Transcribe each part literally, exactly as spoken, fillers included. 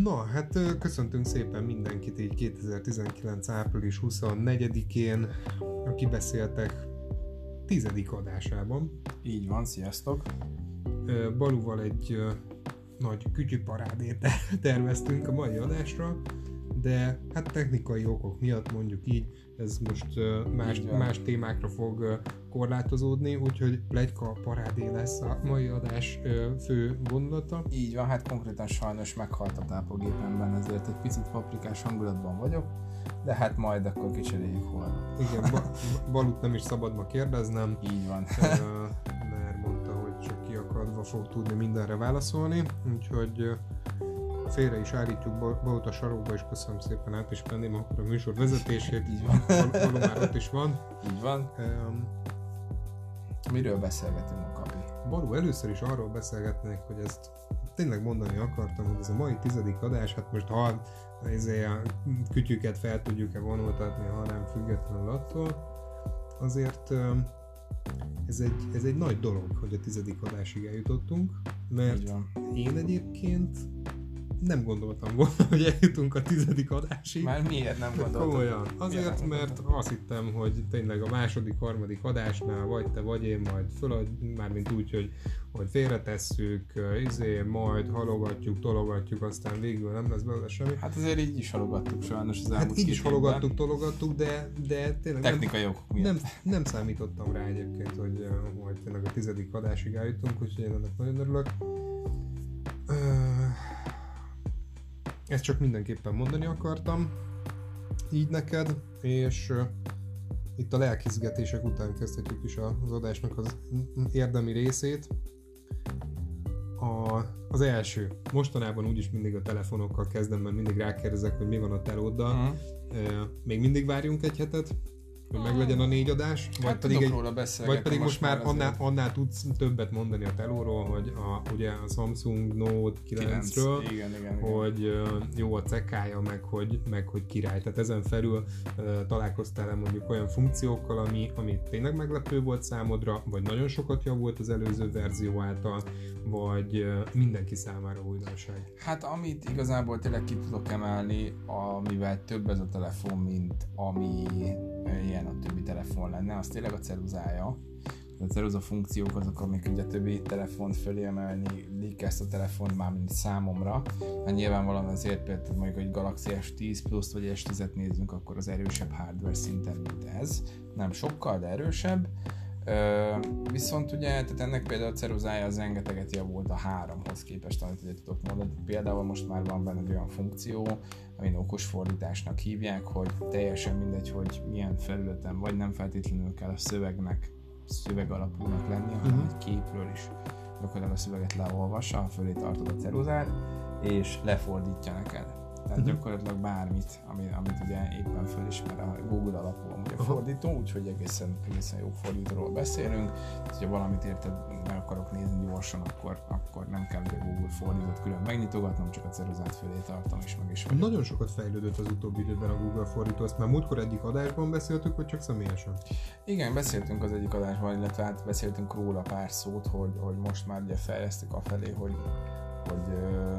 Na, hát köszöntünk szépen mindenkit így kétezer-tizenkilenc. április huszonnegyedikén a Kibeszéltek tizedik adásában. Így van, sziasztok! Balúval egy nagy kütyüparádét terveztünk a mai adásra, de hát technikai okok miatt, mondjuk így, ez most más, más témákra fog korlátozódni, úgyhogy pletyka parádé lesz a mai adás fő gondolata. Így van, hát konkrétan sajnos meghalt a tápogépemben, ezért egy picit paprikás hangulatban vagyok, de hát majd akkor kicseréljük holnap. Igen, ba- Balut nem is szabad ma kérdeznem. Így van. Mert mondta, hogy csak kiakadva fog tudni mindenre válaszolni, úgyhogy félre is állítjuk Balut a sarokba, és köszönöm szépen, át is venném akkor a műsor vezetését. Így van. Való már ott is van. Így van. Um, Miről beszélgetünk a Kapi? Balú, először is arról beszélgetnék, hogy ezt tényleg mondani akartam, hogy ez a mai tizedik adás, hát most ha ezért a kütyüket fel tudjuk-e vonultatni, ha nem függetlenül attól, azért ez egy, ez egy nagy dolog, hogy a tizedik adásig eljutottunk, mert én egyébként nem gondoltam volna, hogy eljutunk a tizedik adásig. Már miért nem gondoltam? Komolyan. Azért, miért mert azt hittem, hogy tényleg a második, harmadik adásnál vagy te, vagy én majd föladj, mármint úgy, hogy, hogy félretesszük, izé, majd halogatjuk, tologatjuk, aztán végül nem lesz belőle semmi. Hát azért így is halogattuk sajnos az elmúlt Hát így is halogattuk, tologattuk, de, de tényleg technikai nem, okok miatt. Nem, nem számítottam rá egyébként, hogy, hogy tényleg a tizedik adásig eljutunk, úgyhogy én ennek nagyon örülök. Ezt csak mindenképpen mondani akartam így neked, és uh, itt a lelkizgetések után kezdhetjük is az adásnak az érdemi részét. A, az első, mostanában úgyis mindig a telefonokkal kezdem, mert mindig rákérdezek, hogy mi van a telóddal. Uh-huh. Uh, még mindig várjunk egy hetet, hogy meglegyen a négy adás, vagy hát pedig, egy, vagy pedig most, most már annál, annál tudsz többet mondani a telóról, hogy a, ugye a Samsung Note kilencről, igen, igen, hogy igen. Jó a cekája, meg hogy, meg hogy király. Tehát ezen felül uh, találkoztál mondjuk olyan funkciókkal, ami, ami tényleg meglepő volt számodra, vagy nagyon sokat javult az előző verzió által, vagy uh, mindenki számára újdonság? Hát amit igazából tényleg ki tudok emelni, amivel több ez a telefon, mint ami ilyen a többi telefon lenne, az tényleg a ceruzája. A ceruza funkciók azok, amik ugye a többi telefont fölé emelni ezt a telefont már mint számomra. Hát nyilvánvalóan azért például mondjuk egy Galaxy es tíz Plus vagy es tízet nézzünk, akkor az erősebb hardware szinten, mint ez. Nem sokkal, de erősebb. Ö, viszont ugye, tehát ennek például a ceruzája az rengeteget javult a háromhoz képest, amit ugye tudok mondani. Például most már van benne egy olyan funkció, amin okos fordításnak hívják, hogy teljesen mindegy, hogy milyen felületen vagy, nem feltétlenül kell a szövegnek, szöveg alapúnak lenni, hanem uh-huh. egy képről is gyakorlatilag a szöveget leolvassa, ha fölé tartod a ceruzát, és lefordítja neked. Tehát uh-huh. gyakorlatilag bármit, ami, amit ugye éppen fölismer a Google alapú amúgy a fordító, úgyhogy egészen, egészen jó fordítóról beszélünk. Tehát, hogyha valamit érted, meg akarok nézni gyorsan, akkor, akkor nem kell a Google fordítót külön megnyitogatnom, csak a ceruzát fölé tartom, és meg is vagyok. Nagyon sokat fejlődött az utóbbi időben a Google fordító, ezt már múltkor egyik adásban beszéltük, vagy csak személyesen? Igen, beszéltünk az egyik adásban, illetve hát beszéltünk róla pár szót, hogy, hogy most már ugye fejlesztik afelé, hogy, hogy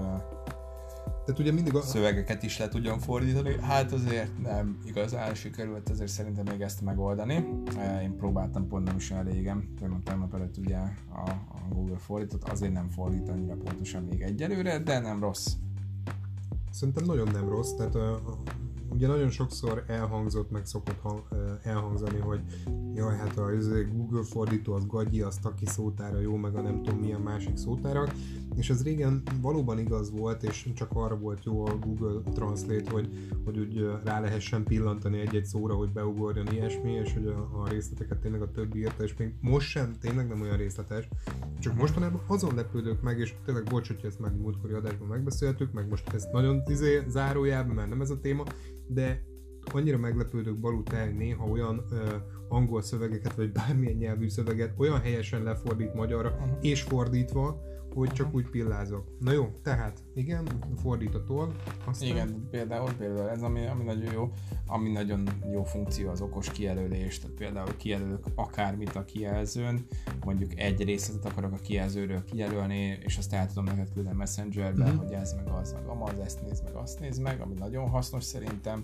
Tehát ugye mindig a... szövegeket is le tudjon fordítani, hát azért nem igazán sikerült azért szerintem még ezt megoldani. Én próbáltam pont nem is olyan régen, tegnap tegnap előtt ugye a, a Google fordított, azért nem fordít annyira pontosan még egyelőre, de nem rossz. Szerintem nagyon nem rossz, tehát a, a, ugye nagyon sokszor elhangzott, meg szokott hang, elhangzani, hogy jaj, hát a Google fordító az gagyi, az taki szótára jó, meg a nem tudom milyen másik szótárak, és ez régen valóban igaz volt, és csak arra volt jó a Google Translate, hogy, hogy úgy rá lehessen pillantani egy-egy szóra, hogy beugorjon ilyesmi, és hogy a, a részleteket tényleg a többi írta, és még most sem tényleg nem olyan részletes, csak mostanában azon lepődök meg, és tényleg bocs, hogy ezt már múltkori adásban megbeszéltük, meg most ezt nagyon izé, zárójában, mert nem ez a téma, de annyira meglepődök, Balú, te, hogy néha olyan ö, angol szövegeket, vagy bármilyen nyelvű szöveget olyan helyesen lefordít magyarra, uh-huh. és fordítva, hogy csak úgy pillázok. Na jó, tehát, igen, fordít a toll. Aztán... Igen, például, például ez, ami, ami nagyon jó, ami nagyon jó funkció az okos kijelölés, tehát például kijelölök akármit a kijelzőn, mondjuk egy részletet akarok a kijelzőről kijelölni, és azt el tudom neked küldeni Messengerbe, uh-huh. hogy ez meg az, meg amaz, ezt nézd meg, azt nézd meg, ami nagyon hasznos szerintem.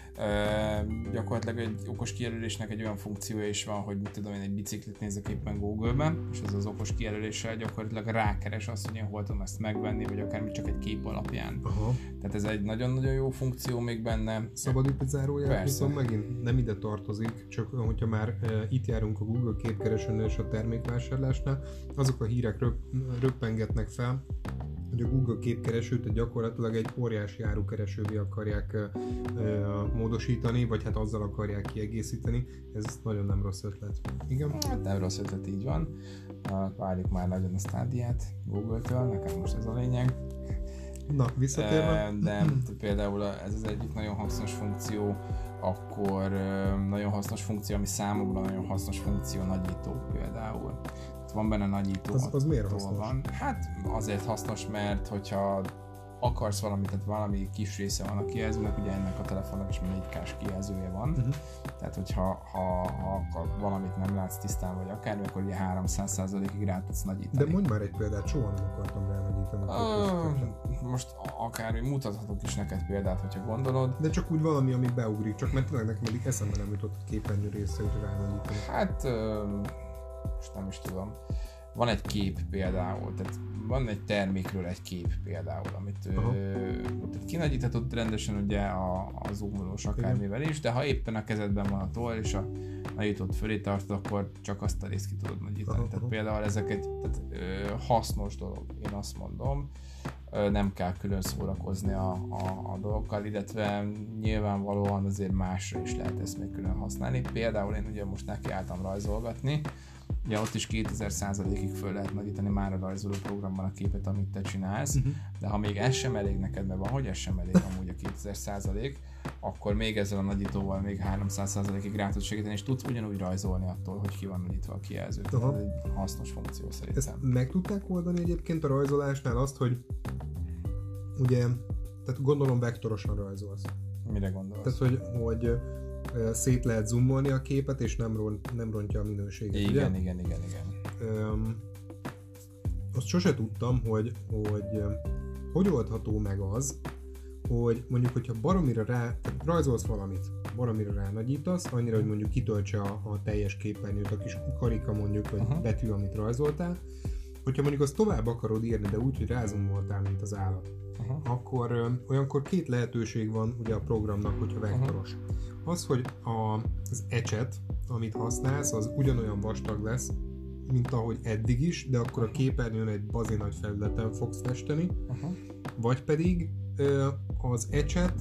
Uh, gyakorlatilag egy okos kijelölésnek egy olyan funkciója is van, hogy mit tudom én, egy biciklit nézek éppen Google-ben, és ez az okos kijelöléssel gyakorlatilag rákeres azt, hogy én hol tudom ezt megvenni, vagy akármi csak egy kép alapján. Aha. Tehát ez egy nagyon-nagyon jó funkció még benne. Szabad itt zárójel, viszont megint nem ide tartozik, csak hogyha már uh, itt járunk a Google képkeresőnél és a termékvásárlásnál, azok a hírek röp, röppengetnek fel, hogy a Google képkeresőt gyakorlatilag egy óriási árukeresővé akarják uh, uh, módosítani, vagy hát azzal akarják kiegészíteni. Ez nagyon nem rossz ötlet. Igen? Hát nem rossz ötlet, így van. Uh, várjuk már nagyon a Stadiát Google-től, nekem most ez a lényeg. Na, visszatérve. Uh, de például ez az egyik nagyon hasznos funkció, akkor uh, nagyon hasznos funkció, ami számomra nagyon hasznos funkció, nagyító például. Van benne nagyító. Az, az miért hasznos? Van. Hát azért hasznos, mert hogyha akarsz valamit, tehát valami kis része van a kijelzőnek, ugye ennek a telefonnak is négy kás kijelzője van, uh-huh. tehát hogyha ha, ha valamit nem látsz tisztán, vagy akármi, akkor ugye háromszáz százalékig rá tudsz nagyítani. De mondj már egy példát, soha nem akartam rá nagyítani. Uh, most akármi, mutathatok is neked példát, hogyha gondolod. De csak úgy valami, ami beugrik, csak mert tényleg nekem eddig eszembe nem jutott a képernyő része, hogy rá nagyítani. Hát... Uh, most nem is tudom. Van egy kép például, tehát van egy termékről egy kép például, amit ö, kinagyíthatod rendesen ugye a, a zoomolós akármivel is, de ha éppen a kezedben van a toll és a nagyítót fölé tartod, akkor csak azt a részt ki tudod nagyítani. Aha, tehát aha. Például ezek egy tehát, ö, hasznos dolog, én azt mondom. Ö, nem kell külön szórakozni a, a, a dolgokkal, illetve nyilvánvalóan azért másra is lehet ezt még külön használni. Például én ugye most nekiálltam rajzolgatni, ugye ott is kétezer százalékig föl lehet nagyítani már a rajzoló programban a képet, amit te csinálsz, uh-huh. de ha még ez sem elég neked, mert van, hogy ez sem elég amúgy a kétezer százalék, akkor még ezzel a nagyítóval még háromszáz százalékig rá tudsz segíteni, és tudsz ugyanúgy rajzolni attól, hogy ki van nagyítva a kijelző. Ez egy hasznos funkció szerintem. Ezt meg tudták oldani egyébként a rajzolásnál azt, hogy ugye, tehát gondolom vektorosan rajzolsz. Mire gondolsz? Tehát, hogy, hogy szét lehet zoomolni a képet, és nem, ront, nem rontja a minőséget. Igen, ugye? igen, igen, igen. Öm, azt sose tudtam, hogy, hogy hogy oldható meg az, hogy mondjuk, hogyha baromira rá, rajzolsz valamit, baromira ránagyítasz, annyira, hogy mondjuk kitöltse a, a teljes képernyőt, a kis karika mondjuk, vagy uh-huh. betű, amit rajzoltál, hogyha mondjuk azt tovább akarod írni, de úgy, hogy rázumoltál, mint az állat, uh-huh. akkor ö, olyankor két lehetőség van ugye a programnak, hogyha vektoros. Uh-huh. Az, hogy a, az ecset, amit használsz, az ugyanolyan vastag lesz, mint ahogy eddig is, de akkor a képernyőn egy bazi nagy felületen fogsz festeni, uh-huh. vagy pedig ö, az ecset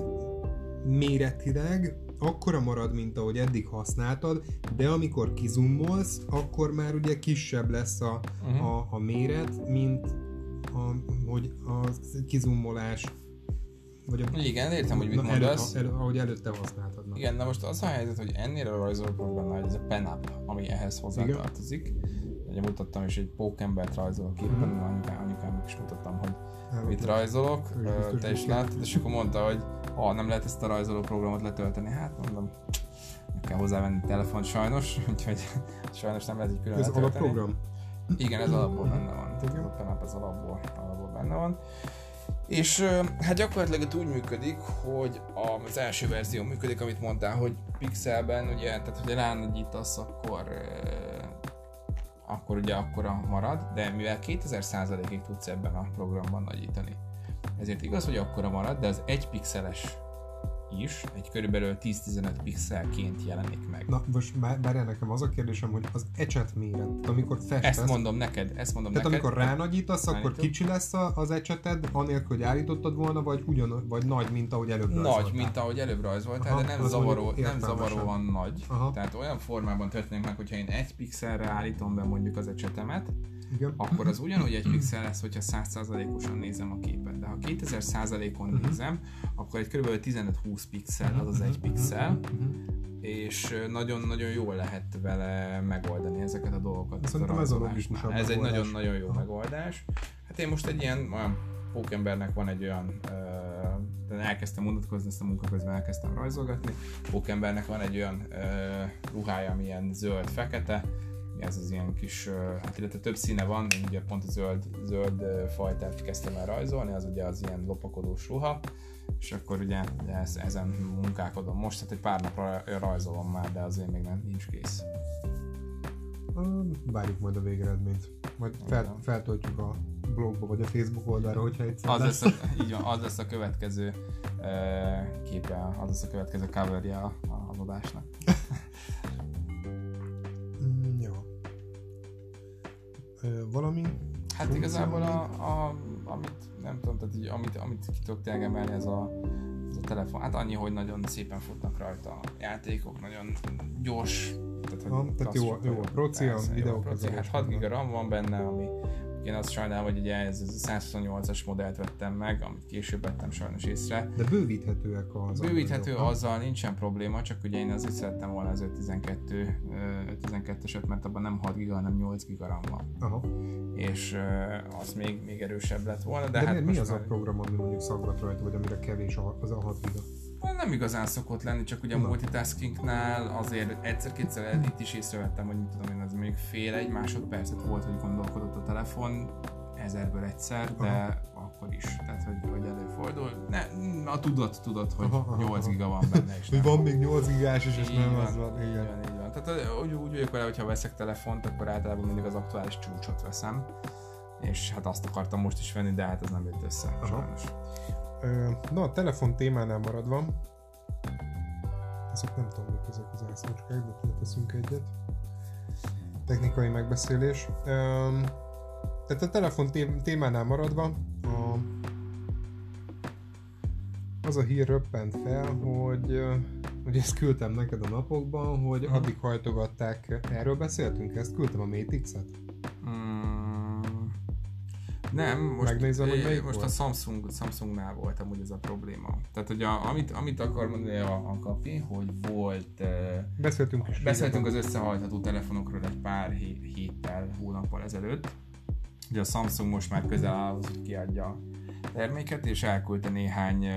méretileg akkora marad, mint ahogy eddig használtad, de amikor kizoomolsz, akkor már ugye kisebb lesz a, uh-huh. a, a méret, mint a, hogy a kizoomolás. Vagy a, igen, értem, hogy mit na, mondasz. Elő, ahogy előtte használtad. Na. Igen, de most az a helyzet, hogy ennél a rajzolóprogramnál, hogy ez a PenUp, ami ehhez hozzátartozik. Ugye mutattam is, egy pókembert rajzolok éppen, mm-hmm. anyukám, anyukámnak is mutattam, hogy elmondtam. Mit rajzolok, biztos, te is láttad, és akkor mondta, hogy ha nem lehet ezt a rajzolóprogramot letölteni, hát mondom, meg kell hozzávenni telefont sajnos, úgyhogy sajnos nem lehet egy külön ez letölteni. Ez alapprogram? Igen, ez alapból benne van. Igen. A PenUp az alapból, alapból benne van. És hát gyakorlatilag úgy működik, hogy az első verzió működik, amit mondtál, hogy pixelben, ugye, tehát hogy ránagyítasz, akkor akkor ugye akkora marad, de mivel kétezer százalékig tudsz ebben a programban nagyítani. Ezért igaz, hogy akkora marad, de az egy pixeles is egy körülbelül tíz-tizenöt pixelként jelenik meg. Na most várjál, nekem az a kérdésem, hogy az ecset méret, amikor festesz... Ezt mondom neked, ezt mondom tehát neked. amikor ránagyítasz, akkor kicsi lesz az ecseted, anélkül, hogy állítottad volna, vagy ugyan, vagy nagy, mint ahogy előbb rajzoltál? Nagy, mint ahogy előbb rajzoltál, aha, de nem, zavaró, nem zavaróan nagy. Aha. Tehát olyan formában történik meg, hogyha én egy pixelre állítom be mondjuk az ecsetemet, igen. akkor az ugyanúgy egy pixel lesz, hogyha száz százalékosan nézem a képet. De ha kétezer százalékon uh-huh. nézem, akkor egy kb. tizenöt-húsz pixel, az az egy pixel, és nagyon-nagyon jól lehet vele megoldani ezeket a dolgokat. Szerintem ez a logikusabb Ez egy megoldás. nagyon-nagyon jó megoldás. Hát én most egy ilyen olyan pókembernek van egy olyan, uh, elkezdtem unatkozni, ezt a munka közben elkezdtem rajzolgatni, pókembernek van egy olyan uh, ruhája, ami ilyen zöld-fekete, ez az ilyen kis, uh, hát illetve több színe van, én ugye pont a zöld, zöld uh, fajtát kezdtem el rajzolni, az ugye az ilyen lopakodós ruha, és akkor ugye ez, ezen munkálkodom most, hát egy pár napra rajzolom már, de azért még nem nincs kész. Várjuk majd a végeredményt. Majd fel, feltöltjük a blogba vagy a Facebook oldalra, hogyha egyszer az lesz. lesz a, így van, az lesz a következő uh, képe, az lesz a következő coverje a, a adásnak. mm, jó. Uh, valami? Hát igazából a, a, amit nem tudom, tehát így, amit, amit ki tudok tényleg emelni, ez a, ez a telefon. Hát annyi, hogy nagyon szépen futnak rajta a játékok, nagyon gyors. Tehát, hogy ha, tehát jó, jó a proci, a videók. Hát hat giga RAM van benne, ami én azt sajnálom, hogy ugye ez, ez a százhuszonnyolcas modellt vettem meg, amit később vettem sajnos észre. De bővíthetőek az. Bővíthető azzal nincsen probléma, csak ugye én azért szerettem volna az ötszáztizenkettőset, mert abban nem hat giga, hanem nyolc giga RAM van. Aha. És uh, az még, még erősebb lett volna. De, de hát miért, mi az már... a program, ami mondjuk szaggat rajta, vagy amire kevés az a hat giga? Nem igazán szokott lenni, csak ugye a Na. multitaskingnál azért egyszer-kétszer itt is észrevettem, hogy mit tudom én, az még fél egy másodpercet volt, hogy gondolkodott a telefon, ezerből egyszer, de aha. akkor is, tehát hogy, hogy előfordul. Ne, na tudod, tudod, hogy aha, nyolc aha. giga van benne. És hogy van még nyolc gigás is, és így nem van, az van. Így van, így van. Tehát úgy, úgy vagyok vele, hogyha veszek telefont, akkor általában mindig az aktuális csúcsot veszem. És hát azt akartam most is venni, de hát ez nem jött össze, aha. sajnos. Na, a telefon témánál maradva, ezek nem tudom, mik ezek az ászlócskák, de leteszünk egyet. Technikai megbeszélés. Tehát a telefon témánál maradva, a, az a hír röppent fel, hogy, hogy ezt küldtem neked a napokban, hogy hmm. addig hajtogatták, erről beszéltünk, ezt küldtem a Mate X-et? Hmm. Nem, most, Megnézem, hogy melyik most volt? a Samsung, Samsungnál volt amúgy ez a probléma. Tehát, hogy a, amit, amit akar mondani a, a Kapi, hogy volt... Beszéltünk is. Beszéltünk az összehajtható telefonokról egy pár héttel, hónappal ezelőtt. Ugye a Samsung most már közel áll, hogy kiadja a terméket, és elküldte néhány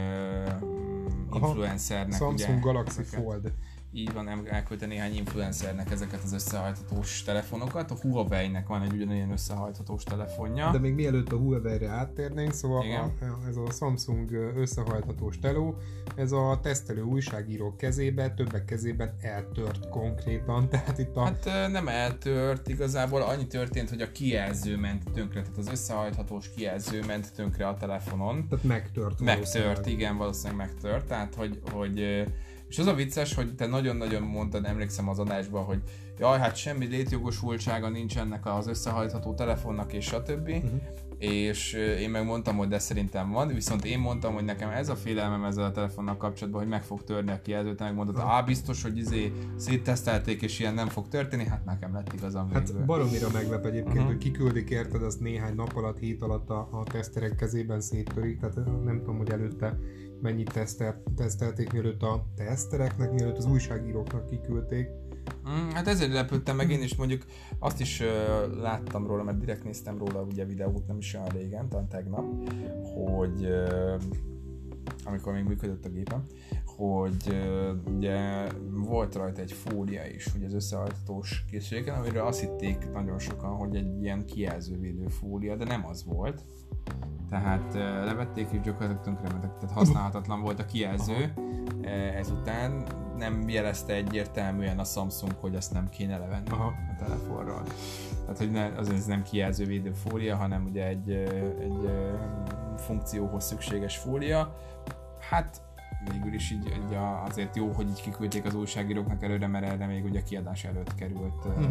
uh, influencernek. Samsung ugye, Galaxy ezeket. Fold. Így van, elküldte néhány influencernek ezeket az összehajthatós telefonokat. A Huawei-nek van egy ugyanilyen összehajthatós telefonja. De még mielőtt a Huawei-re áttérnénk, szóval a, ez a Samsung összehajthatós teló, ez a tesztelő újságírók kezébe, többek kezében eltört konkrétan. Tehát itt a... Hát nem eltört, igazából annyi történt, hogy a kijelző ment tönkre, tehát az összehajthatós kijelző ment tönkre a telefonon. Tehát megtört. Megtört, igen, valószínűleg megtört. Tehát, hogy, hogy és az a vicces, hogy te nagyon-nagyon mondtad, emlékszem az adásban, hogy jaj, hát semmi létjogosultsága nincs ennek az összehajtható telefonnak, és stb. Uh-huh. És én meg mondtam, hogy de szerintem van, viszont én mondtam, hogy nekem ez a félelmem ezzel a telefonnal kapcsolatban, hogy meg fog törni a kijelzőt, meg mondod, uh-huh. á, biztos, hogy izé széttesztelték, és ilyen nem fog történni, hát nekem lett igazam Hát végül. baromira meglep egyébként, uh-huh. hogy kiküldik érted, azt néhány nap alatt, hét alatt a, a teszterek kezében széttörik, tehát nem tudom, hogy előtte mennyit tesztel, tesztelték, mielőtt a tesztereknek, mielőtt az újságíróknak kiküldték. Mm, hát ezért lepődtem meg én is, mondjuk azt is uh, láttam róla, mert direkt néztem róla ugye videót nem is olyan régen, talán tegnap, hogy uh, amikor még működött a gépem, hogy uh, ugye volt rajta egy fólia is, ugye az összehajthatós készüléken, amiről azt hitték nagyon sokan, hogy egy ilyen kijelzővédő fólia, de nem az volt. Tehát uh, levették és gyakorlatilag tönkrementek, tehát használhatatlan volt a kijelző. Uh, ezután nem jelezte egyértelműen a Samsung, hogy ezt nem kéne levenni aha. a telefonról. Tehát, hogy ne, az ez nem kijelzővédő fólia, hanem ugye egy, egy funkcióhoz szükséges fólia. Hát végül is így, így azért jó, hogy így kiküldték az újságíróknak előre, mert erre még ugye kiadás előtt került, uh-huh.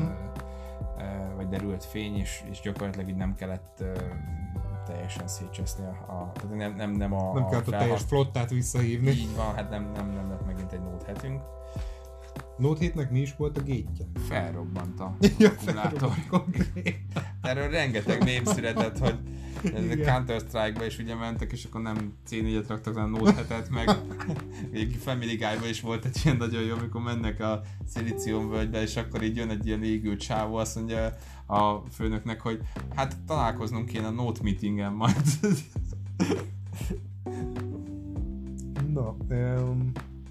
vagy derült fény, és, és gyakorlatilag így nem kellett teljesen szétcseszni a, a tehát nem, nem, nem a... Nem kellett a, a teljes flottát visszahívni. Így van, hát nem, nem, nem lett megint egy Note hetünk. Note hétnek mi is volt a gétje? Felrobbant a ja, akkumulátor. konkrétan. Erről rengeteg mém született, hogy Counter-Strike-ba is ugye mentek, és akkor nem cé négyet raktak, hanem Note hetet, meg még Family Guy-ba is volt egy ilyen nagyon jó, amikor mennek a szilíciumvölgybe, és akkor így jön egy ilyen égült csávó, azt mondja a főnöknek, hogy hát találkoznunk kéne a Note meetingen majd. Na, um,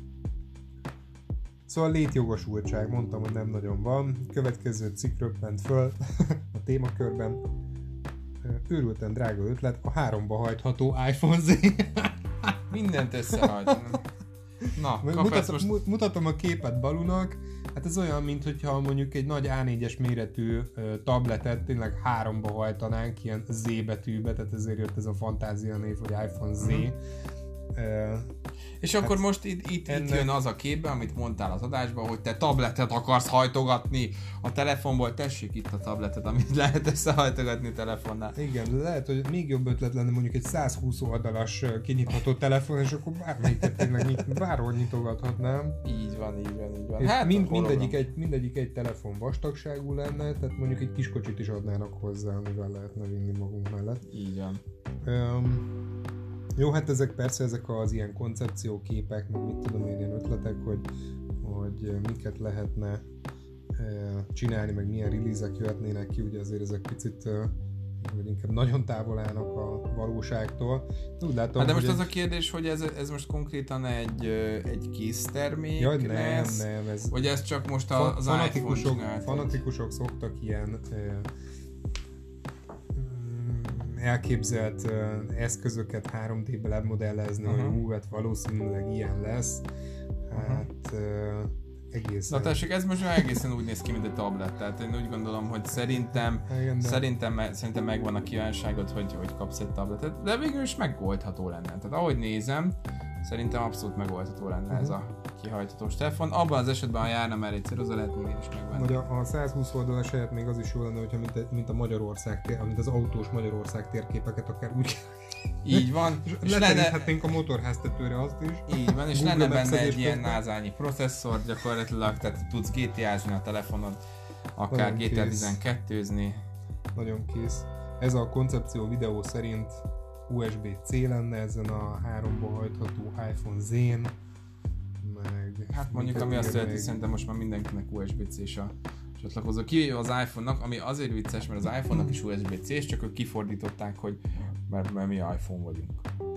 szóval létjogosultság, mondtam, hogy nem nagyon van. Következő cikk röppent föl a témakörben. Őrülten drága ötlet, a háromba hajtható iPhone Z. Mindent összehajt. Na, Mutat, most... mutatom a képet Balunak. Hát ez olyan, mintha mondjuk egy nagy á négyes méretű uh, tabletet tényleg háromba hajtanánk, ilyen Z betűbe, tehát ezért jött ez a fantázia név, hogy iPhone Z. Mm-hmm. Uh, és hát akkor most itt, itt, ennek... itt jön az a képbe, amit mondtál az adásban, hogy te tabletet akarsz hajtogatni a telefonból, tessék itt a tabletet, amit lehet összehajtogatni telefonnál. Igen, de lehet, hogy még jobb ötlet lenne mondjuk egy százhúsz oldalas kinyitható telefon, és akkor bármelyiket tényleg nyit, bárhol nyitogathatnám. Így van, így van, így van. És hát mind, mindegyik, egy, mindegyik egy telefon vastagságú lenne, tehát mondjuk egy kis kocsit is adnának hozzá, amivel lehetne vinni magunk mellett. Így van. Um, Jó, hát ezek persze ezek az ilyen koncepcióképek, meg mit tudom én, ilyen ötletek, hogy, hogy miket lehetne e, csinálni, meg milyen release-ek jöhetnének ki, ugye azért ezek picit, e, vagy inkább nagyon távol állnak a valóságtól. Úgy látom, hát de most az egy... a kérdés, hogy ez, ez most konkrétan egy, egy kész termék Jaj, nem, lesz, nem, ez vagy ez csak most a, az iPhone csinált? Fanatikusok szoktak ilyen e, elképzelt uh, eszközöket három dé-be lemodellezni, uh-huh. hogy hú, hát valószínűleg ilyen lesz. Hát uh-huh. uh, egészen... Na tessék, ez most már egészen úgy néz ki, mint egy tablet. Tehát én úgy gondolom, hogy szerintem, igen, de... szerintem, szerintem megvan a kívánságod, hogy, hogy kapsz egy tabletet, de végül is megoldható lenne. Tehát ahogy nézem, szerintem abszolút megoldható lenne uh-huh. ez a kihajthatós telefon. Abban az esetben, ha járna már egy ceruza, lehet még én is megvenni. Vagy a, a százhúsz oldalas helyett még az is jó lenne, hogyha mint a, mint a Magyarország, mint az autós Magyarország térképeket akár úgy így van. És leteríthetnénk a motorháztetőre azt is. Így van, és lenne benne egy ilyen názányi processzor gyakorlatilag, tehát tudsz gé té ázni a telefonod, akár gé té á tizenkettőzni. Nagyon kész. Ez a koncepció videó szerint u es bé-C lenne ezen a háromba hajtható iPhone Z-n. Meg hát mondjuk, ami azt jelenti, szerintem most már mindenkinek u es bé-C-s a csatlakozó. Kivéve az iPhone-nak, ami azért vicces, mert az iPhone-nak is u es bé-C-s, csak ők kifordították, hogy mert, mert mi iPhone vagyunk.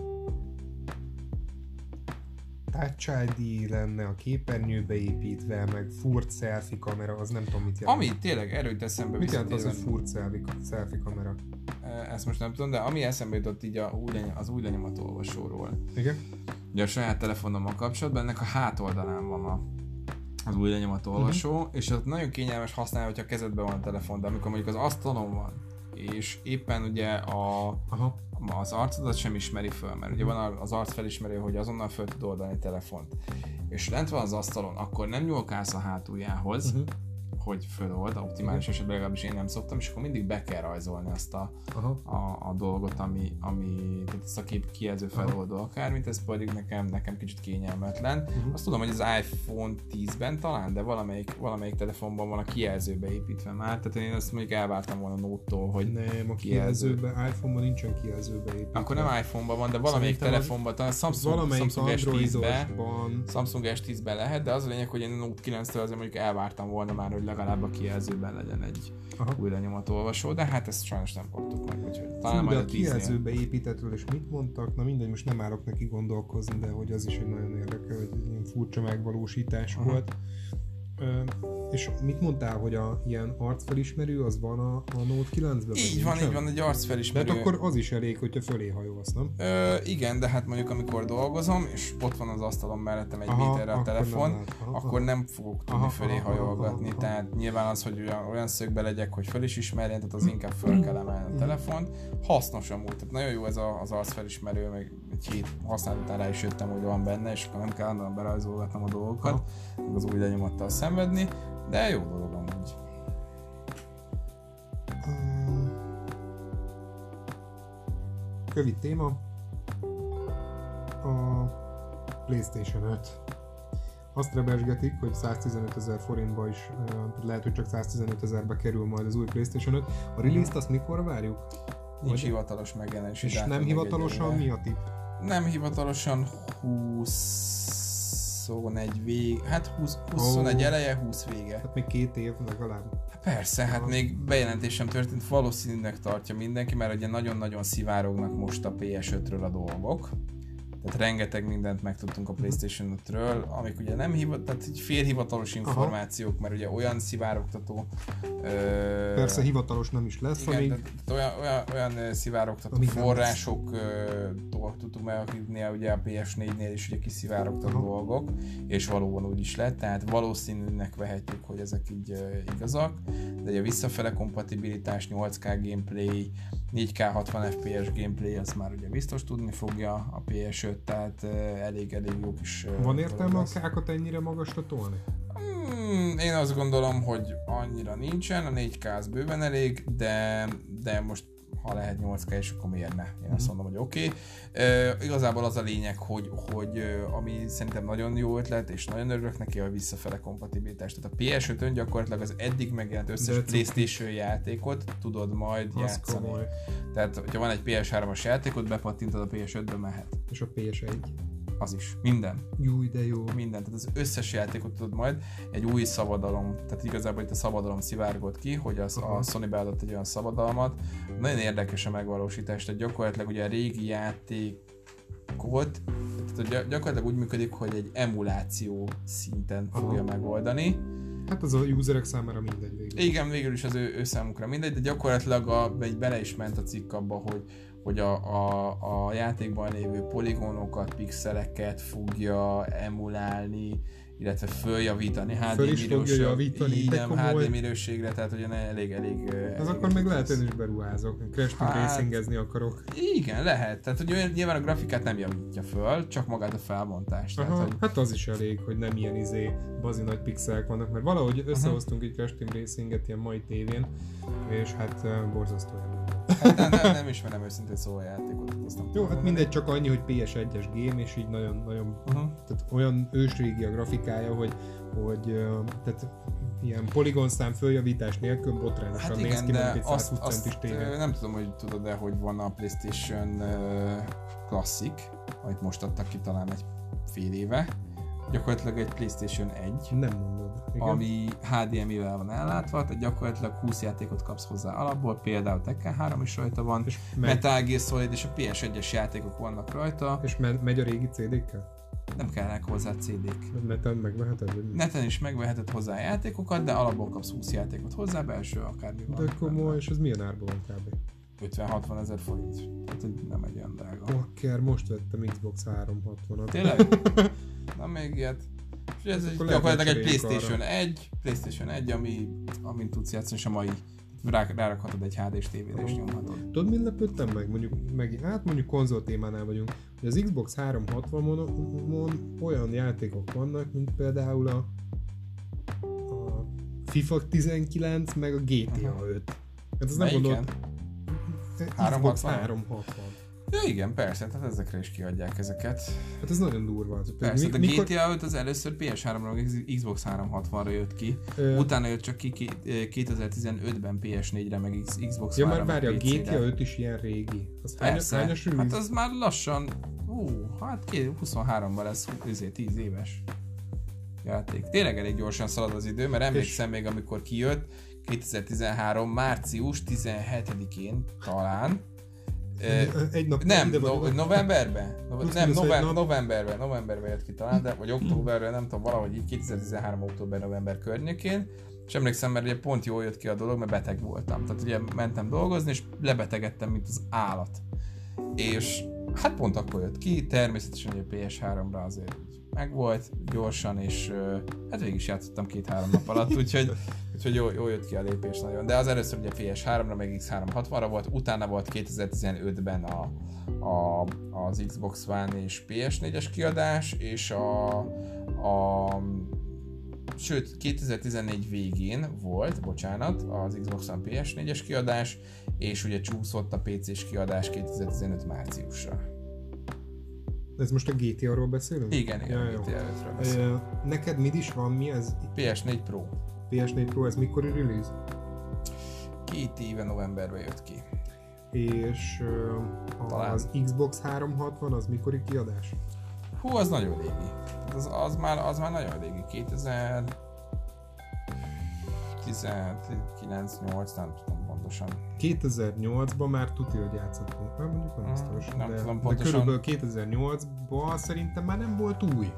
Touch i dé lenne a képernyőbe építve, meg furt selfie kamera, az nem tudom mit jelent. Ami tényleg erőt eszembe mit jelent az, hogy furt selfie, selfie kamera? Ezt most nem tudom, de ami eszembe jutott így a új lenyom, az új lenyomatolvasóról. Igen? Ugye a saját telefonommal kapcsolatban, ennek a hátoldalán van a, az új lenyomatolvasó, uh-huh. és az nagyon kényelmes használni, hogyha a kezedben van a telefon, de amikor mondjuk az asztalon van, és éppen ugye a, Aha. az arcodat sem ismeri föl, mert ugye van az arc felismerő, hogy azonnal föl tud oldani a telefont, és lent van az asztalon, akkor nem nyúlkálsz a hátuljához, uh-huh. hogy fölold, optimális uh-huh. esetben legalábbis én nem szoktam, és akkor mindig be kell rajzolni azt a, a, a dolgot, ami, ami tehát ezt a kép kijelző feloldó akármint, ez pedig nekem, nekem kicsit kényelmetlen. Uh-huh. Azt tudom, hogy az iPhone tízben talán, de valamelyik, valamelyik telefonban van a kijelzőbe építve már, tehát én ezt mondjuk elvártam volna Note-tól, hogy nem, a kijelzőben, iPhone-ban nincsen kijelzőbe építve. Akkor nem iPhone-ban van, de valamelyik szerintem telefonban, talán Samsung, Samsung es tízben, Samsung es tízben lehet, de az a lényeg, hogy én a Note kilenctől azért mondjuk elvártam volna már, hogy legalább a kijelzőben legyen egy aha. új lenyomatolvasó, de hát ezt sajnos nem kaptuk meg, úgyhogy talán majd a kijelzőbe építettről és mit mondtak, na mindegy, most nem állok neki gondolkozni, de hogy az is egy nagyon érdekel, hogy egy ilyen furcsa megvalósítás aha. volt. Ö, és mit mondtál, hogy a ilyen arcfelismerő az van a, a Note kilencben? Így van, így van, egy arcfelismerő. De hát akkor az is elég, hogyha fölé hajolsz, nem? Ö, igen, de hát mondjuk amikor dolgozom, és ott van az asztalon mellettem egy méterre a telefon, nem aha, akkor aha. nem fogok tudni aha, fölé aha, hajolgatni, aha, aha. tehát nyilván az, hogy olyan, olyan szögbe legyek, hogy föl is ismerjen, tehát az inkább föl kell emelni a telefont. Hasznos amúgy, tehát nagyon jó ez a, az arcfelismerő, meg egy hét használat után rá is jöttem, hogy van benne, és akkor nem kell annak berajzolgatnom a dolgokat, meg az új lenyomattal szenvedni, de jó dolog amúgy. Rövid téma. A PlayStation öt. Azt rebesgetik, hogy száztizenöt ezer forintba is, lehet, hogy csak száztizenöt ezerbe kerül majd az új PlayStation öt. A release-t azt mikor várjuk? Nincs Vagy? hivatalos megjelenési és dátum. És nem hivatalosan mi a tipp? Nem hivatalosan huszonegy vég, hát húsz, huszonegy oh. eleje, húsz vége. Hát még két év legalább. Hát persze, hát még bejelentés sem történt, valószínűleg tartja mindenki, mert ugye nagyon-nagyon szivárognak most a pé es ötről a dolgok. Tehát rengeteg mindent megtudtunk a PlayStation ötről, amik ugye nem hivat, tehát így félhivatalos információk, aha, mert ugye olyan szivárogtató... Ö, Persze hivatalos nem is lesz, igen, amíg... tehát olyan, olyan, olyan szivárogtató amíg forrásoktól tudtuk megakítni ugye a pé es négynél is ugye kiszivárogtak aha. dolgok, és valóban úgy is lett, tehát valószínűnek vehetjük, hogy ezek így uh, igazak, de ugye a visszafele kompatibilitás, nyolc ká gameplay, négy ká hatvan ef pé es gameplay, az már ugye biztos tudni fogja a pé es öt, tehát elég-elég jó kis... Van értelme a kákat ennyire magasra tolni? Hmm, én azt gondolom, hogy annyira nincsen, a négy ká az bőven elég, de, de most ha lehet nyolc ká, és akkor miért ne? Én mm. azt mondom, hogy oké. Okay. Uh, igazából az a lényeg, hogy, hogy uh, ami szerintem nagyon jó ötlet, és nagyon örülök neki, a visszafele kompatibilitás. Tehát a pé es ötön gyakorlatilag az eddig megjelent összes de PlayStation játékot tudod majd az játszani. Komoly. Tehát, hogyha van egy pé es hármas játékot, bepattintod a pé es ötbe, mehet. És a pé es egy? Az is. Minden. Jó, de jó. Minden. Tehát az összes játékot tudod majd egy új szabadalom, tehát igazából itt a szabadalom szivárgott ki, hogy az, a Sony beadott egy olyan szabadalmat. Nagyon érdekes a megvalósítás, tehát gyakorlatilag ugye a régi játékot, tehát gyakorlatilag úgy működik, hogy egy emuláció szinten aha. fogja megoldani. Hát az a userek számára mindegy végül. Igen, végül is az ő, ő számukra mindegy, de gyakorlatilag a, egy bele is ment a cikk abba, hogy hogy a, a, a játékban lévő poligonokat, pixeleket fogja emulálni, illetve följavítani há dé minőségre, há dé minőségre, tehát hogy elég, elég... Az elég akkor meg lehet, én is beruházok, Crash Team hát, racingezni akarok. Igen, lehet, tehát hogy nyilván a grafikát nem javítja föl, csak magát a felbontást. Aha, tehát, hogy... Hát az is elég, hogy nem ilyen izé bazi nagy pixelek vannak, mert valahogy összehoztunk egy Crash Team Racinget ilyen mai tévén, és hát borzasztó elő. Hát nem, nem, nem ismerem őszintén szóval a játékot. Jó, hát mindegy, csak annyi, hogy pé es egyes game, és így nagyon, nagyon uh-huh. tehát olyan ősrégi a grafikája, hogy, hogy tehát ilyen poligonszám följavítás nélkül botrányosan hát néz ki, mondjuk egy száz húsz centis tévé. Nem tudom, hogy tudod-e, hogy van a PlayStation Classic, amit most adtak ki talán egy fél éve. Gyakorlatilag egy PlayStation egy. Nem mondod. Igen. Ami há dé em i-vel van ellátva, tehát gyakorlatilag húsz játékot kapsz hozzá alapból, például Tekken három is rajta van, és Metal Gear Solid és a pé es egyes játékok vannak rajta. És me- megy a régi cé dékkel? Nem kellene hozzá cé dék. Neten megveheted? Neten is megveheted hozzá játékokat, de alapból kapsz húsz játékot hozzá, belső akármi van. De komoly, és ez milyen árban van kb? ötven-hatvan ezer forint. Tehát nem egy olyan drága. Bakker, most vettem Xbox háromszázhatvanat. Tényleg? Na még ilyet. És ez egy, gyakorlatilag egy PlayStation egy, PlayStation egy, ami, amin tudsz játszani, és a mai rá, rárakhatod egy há dés tévére és nyomhatod. Tudod, mi lepődtem meg? Mondjuk, meg, hát mondjuk konzol témánál vagyunk, hogy az Xbox háromszázhatvanon olyan játékok vannak, mint például a, a FIFA tizenkilenc, meg a gé té á öt. Hát ez nem gondolt... Xbox háromszázhatvan. Ja igen, persze, tehát ezekre is kiadják ezeket. Hát ez nagyon durva. Persze, mi, a mikor... gé té á öt az először pé es háromra, Xbox háromszázhatvanra jött ki, Ö... utána jött csak ki kétezer-tizenötben pé es négyre, meg Xbox ja, már várja, a gé té á öt is ilyen régi. Az persze, hányos, hányos hát az már lassan, ú, hát huszonháromban lesz tíz éves játék. Tényleg elég gyorsan szalad az idő, mert emlékszem még, amikor kijött, kétezer-tizenhárom március tizenhetedikén talán, egy nap nem, no, novemberben? No, nem, november, nap. novemberben, novemberben jött ki talán, de, vagy októberben, nem tudom, valahogy így kétezer-tizenhárom október-november környékén, és emlékszem, mert ugye pont jól jött ki a dolog, mert beteg voltam. Tehát ugye mentem dolgozni, és lebetegedtem, mint az állat. És hát pont akkor jött ki, természetesen ugye pé es háromra azért megvolt gyorsan, és hát végig is játszottam két-három nap alatt, úgyhogy, úgyhogy jól, jól jött ki a lépés nagyon. De az először ugye pé es háromra, meg X háromszázhatvanra volt, utána volt kétezer-tizenötben a, a, az Xbox One és pé es négyes kiadás, és a, a sőt, kétezer-tizennégy végén volt, bocsánat, az Xbox One pé es négyes kiadás, és ugye csúszott a pé cés kiadás kétezer-tizenöt márciusra. Ez most a gé té á-ról beszélünk? Igen, igen, ja, a gé té á ötről beszélünk. E, neked mit is van, mi ez? pé es négy Pro. pé es négy Pro, ez mikor release? Két éve novemberben jött ki. és uh, az Xbox háromszázhatvan az mikori kiadás? Hú, az nagyon régi. Az, az, már, az már nagyon régi. kétezer-tizenkilenc nyolc, nem tudom pontosan. kétezer-nyolcban már tuti, hogy játszottunk. Már mondjuk nem biztos. Hmm, nem de, tudom de pontosan. körülbelül kétezer-nyolcban szerintem már nem volt új.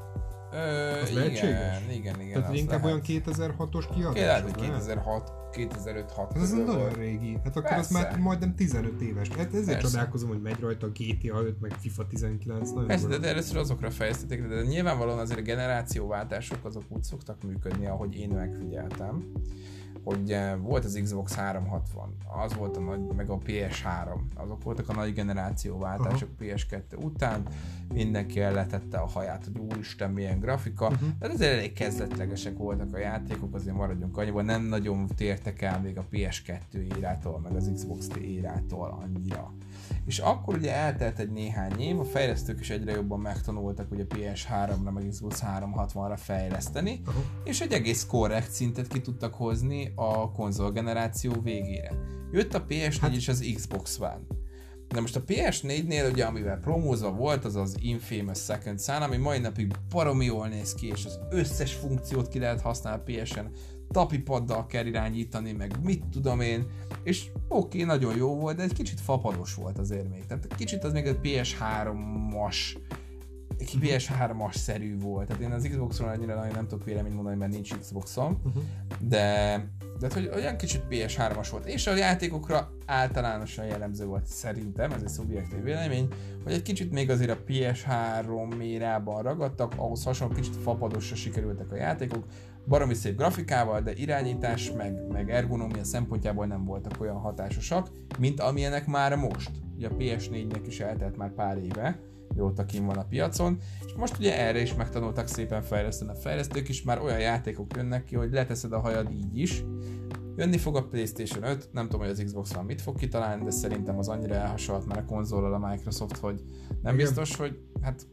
Ö, az igen, lehetséges? Igen, igen. Tehát inkább lehet. olyan kétezer-hatos kiadás. Lehet, hogy kétezer-hat, kétezer-öt hat Ez nagyon volt. régi. Hát akkor Persze. az már majdnem tizenöt éves. Hát ezért Persze. csodálkozom, hogy megy rajta a gé té á öt, meg FIFA tizenkilenc. Nagyon Persze, durva. de először azokra fejeztetek, de nyilvánvalóan azért a generációváltások azok úgy szoktak működni, ahogy én megfigyeltem, hogy volt az Xbox háromszázhatvan, az volt a nagy, meg a pé es három, azok voltak a nagy generációváltások. Aha. pé es kettő után, mindenki elletette a haját, hogy úristen milyen grafika, uh-huh. de azért elég kezdetlegesek voltak a játékok, azért maradjunk annyiban, nem nagyon tértek el még a pé es kettő érától, meg az Xbox érától annyira. És akkor ugye eltelt egy néhány év, a fejlesztők is egyre jobban megtanultak ugye pé es háromra, meg Xbox háromszázhatvanra fejleszteni, uh-huh. és egy egész korrekt szintet ki tudtak hozni a konzolgeneráció végére. Jött a pé es négy hát... és az Xbox One. De most a pé es négynél ugye, amivel promózva volt, az az Infamous Second Son, ami mai napig baromi jól néz ki, és az összes funkciót ki lehet használni a pé esen, tapipaddal kell irányítani, meg mit tudom én, és oké, okay, nagyon jó volt, de egy kicsit fapados volt azért még. Tehát kicsit az még egy pé es hármas, egy pé es hármas szerű volt. Tehát én az Xboxról annyira nagyon nem tudok véleményt mondani, mert nincs Xboxom, uh-huh. de, de hogy olyan kicsit pé es hármas volt. És a játékokra általánosan jellemző volt szerintem, ez egy szubjektív vélemény, hogy egy kicsit még azért a pé es három mérában ragadtak, ahhoz hasonló kicsit fapadosra sikerültek a játékok, baromi szép grafikával, de irányítás meg, meg ergonómia szempontjából nem voltak olyan hatásosak, mint amilyenek már most. Ugye a pé es négynek is eltelt már pár éve, mióta kint van a piacon, és most ugye erre is megtanultak szépen fejleszteni a fejlesztők is, már olyan játékok jönnek ki, hogy leteszed a hajad így is. Jönni fog a PlayStation öt, nem tudom, hogy az Xbox One mit fog kitalálni, de szerintem az annyira elhasonlott már a konzollal a Microsoft, hogy nem igen. biztos, hogy hát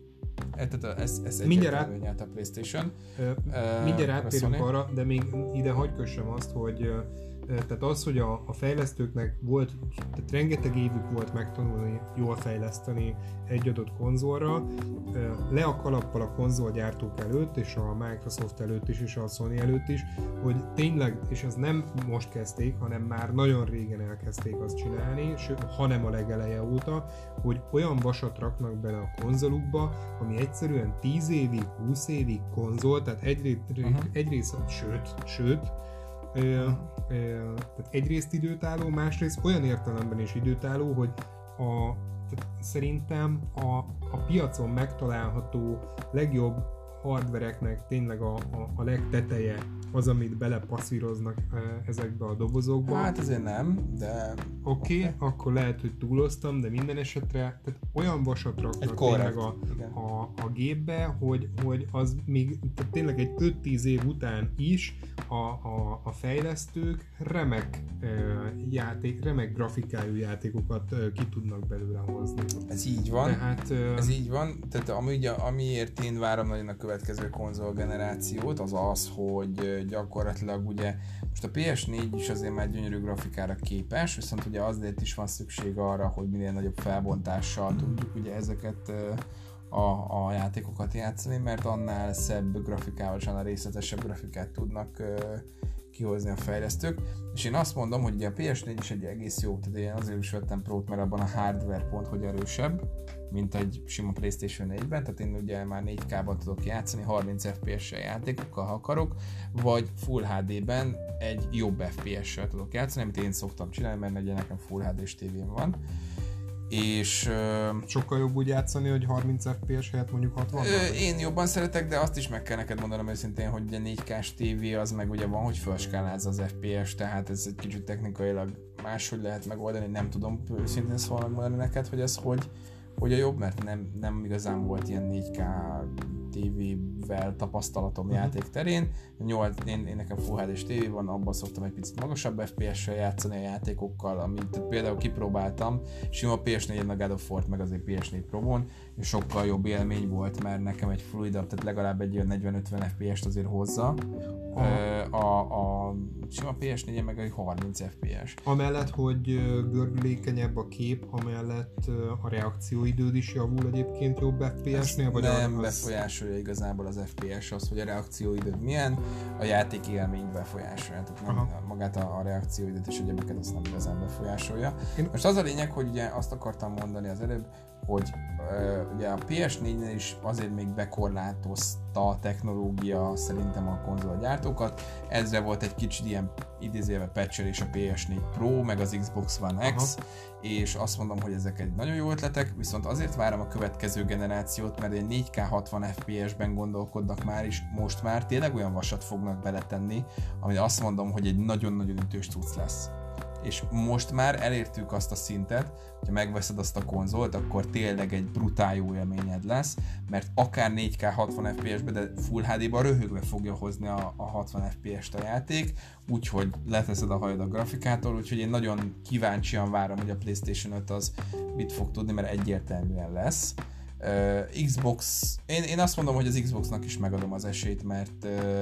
ez, ez egyértelműen nyert a PlayStation. Ö, uh, mindjárt áttérünk arra, de még ide hagyj kössem azt, hogy tehát az, hogy a, a fejlesztőknek volt, tehát rengeteg évük volt megtanulni, jól fejleszteni egy adott konzolra, le a kalappal a konzolgyártók előtt, és a Microsoft előtt is, és a Sony előtt is, hogy tényleg, és ez nem most kezdték, hanem már nagyon régen elkezdték azt csinálni, hanem a legeleje óta, hogy olyan vasat raknak bele a konzolukba, ami egyszerűen tíz évig, húsz évig konzol, tehát egyrészt, uh-huh. egyrészt sőt, sőt, Ö, ö, tehát egyrészt időtálló, másrészt olyan értelemben is időtálló, hogy a, tehát szerintem a, a piacon megtalálható legjobb hardvereknek tényleg a, a, a legteteje az, amit belepasszíroznak ezekbe a dobozokba. Hát azért nem, de... Oké, okay, akkor lehet, hogy túloztam, de minden esetre tehát olyan vasat raknak tényleg a, a, a gépbe, hogy, hogy az még tehát tényleg egy öt-tíz év után is a, a, a fejlesztők remek, játék, remek grafikájú játékokat ki tudnak belőle hozni. Ez így van, Tehát, ez így van, tehát ami, amiért én várom nagyon a következő konzolgenerációt, az az, hogy gyakorlatilag ugye most a pé es négy is azért már gyönyörű grafikára képes, viszont ugye azért is van szükség arra, hogy minél nagyobb felbontással tudjuk ugye ezeket a, a játékokat játszani, mert annál szebb grafikával és annál részletesebb grafikát tudnak kihozni a fejlesztők, és én azt mondom, hogy ugye a pé es négy is egy egész jó, tehát én azért is vettem Pro-t, mert abban a hardware pont, hogy erősebb, mint egy sima PlayStation négyben, tehát én ugye már négy ká-ban tudok játszani, harminc ef pé es-sel játékokkal, ha akarok, vagy Full há dé-ben egy jobb ef pé es-sel tudok játszani, amit én szoktam csinálni, mert ugye nekem Full há dés tévém van. És uh, sokkal jobb úgy játszani, hogy harminc ef pé es helyett mondjuk hatvan? Uh, én jobban szeretek, de azt is meg kell neked mondanom őszintén, hogy a négy ká-s tévé az meg ugye van, hogy felskálázza az ef pé es, tehát ez egy kicsit technikailag máshogy lehet megoldani, nem tudom őszintén szóval megmondani neked, hogy ez hogy, hogy a jobb, mert nem, nem igazán volt ilyen négy ká tévével tapasztalatom uh-huh. játék terén. nyolc, én, én nekem Full há dés tévé van, abban szoktam egy picit magasabb ef pé es-sel játszani a játékokkal, amit például kipróbáltam, sima pé es négy-en a God of War-t, meg azért pé es négy Pro-on, és sokkal jobb élmény volt, mert nekem egy fluidabb, tehát legalább egy olyan negyven-ötven ef pé es-t azért hozza. Uh-huh. A, a sima pé es négyen meg egy harminc ef pé es. Amellett, hogy gördülékenyebb a kép, amellett a reakcióidőd is javul egyébként jobb ef pé es-nél? Vagy nem az... befolyásolja igazából az ef pé es az, hogy a reakcióidőd milyen, a játék élményt befolyásolja, tehát nem Aha. magát a, a reakcióidőt és egyébként azt nem igazán befolyásolja. Én... Most az a lényeg, hogy ugye azt akartam mondani az előbb, hogy uh, ugye a pé es négynél is azért még bekorlátozta a technológia szerintem a konzolgyártókat. Ezre volt egy kicsit ilyen idézőjelbe patchelés a pé es négy Pro, meg az Xbox One X, Aha. és azt mondom, hogy ezek egy nagyon jó ötletek, viszont azért várom a következő generációt, mert egy négy ká hatvan ef pé es-ben gondolkodnak már is, most már tényleg olyan vasat fognak beletenni, ami azt mondom, hogy egy nagyon-nagyon ütős cucc lesz. És most már elértük azt a szintet, hogyha megveszed azt a konzolt, akkor tényleg egy brutál jó élményed lesz, mert akár négy ká hatvan ef pé es-be, de Full há dé-ben röhögve fogja hozni a, a hatvan ef pé es-t a játék, úgyhogy leteszed a hajad a grafikától, úgyhogy én nagyon kíváncsian várom, hogy a PlayStation öt az mit fog tudni, mert egyértelműen lesz. Uh, Xbox, én, én azt mondom, hogy az Xboxnak is megadom az esélyt, mert uh,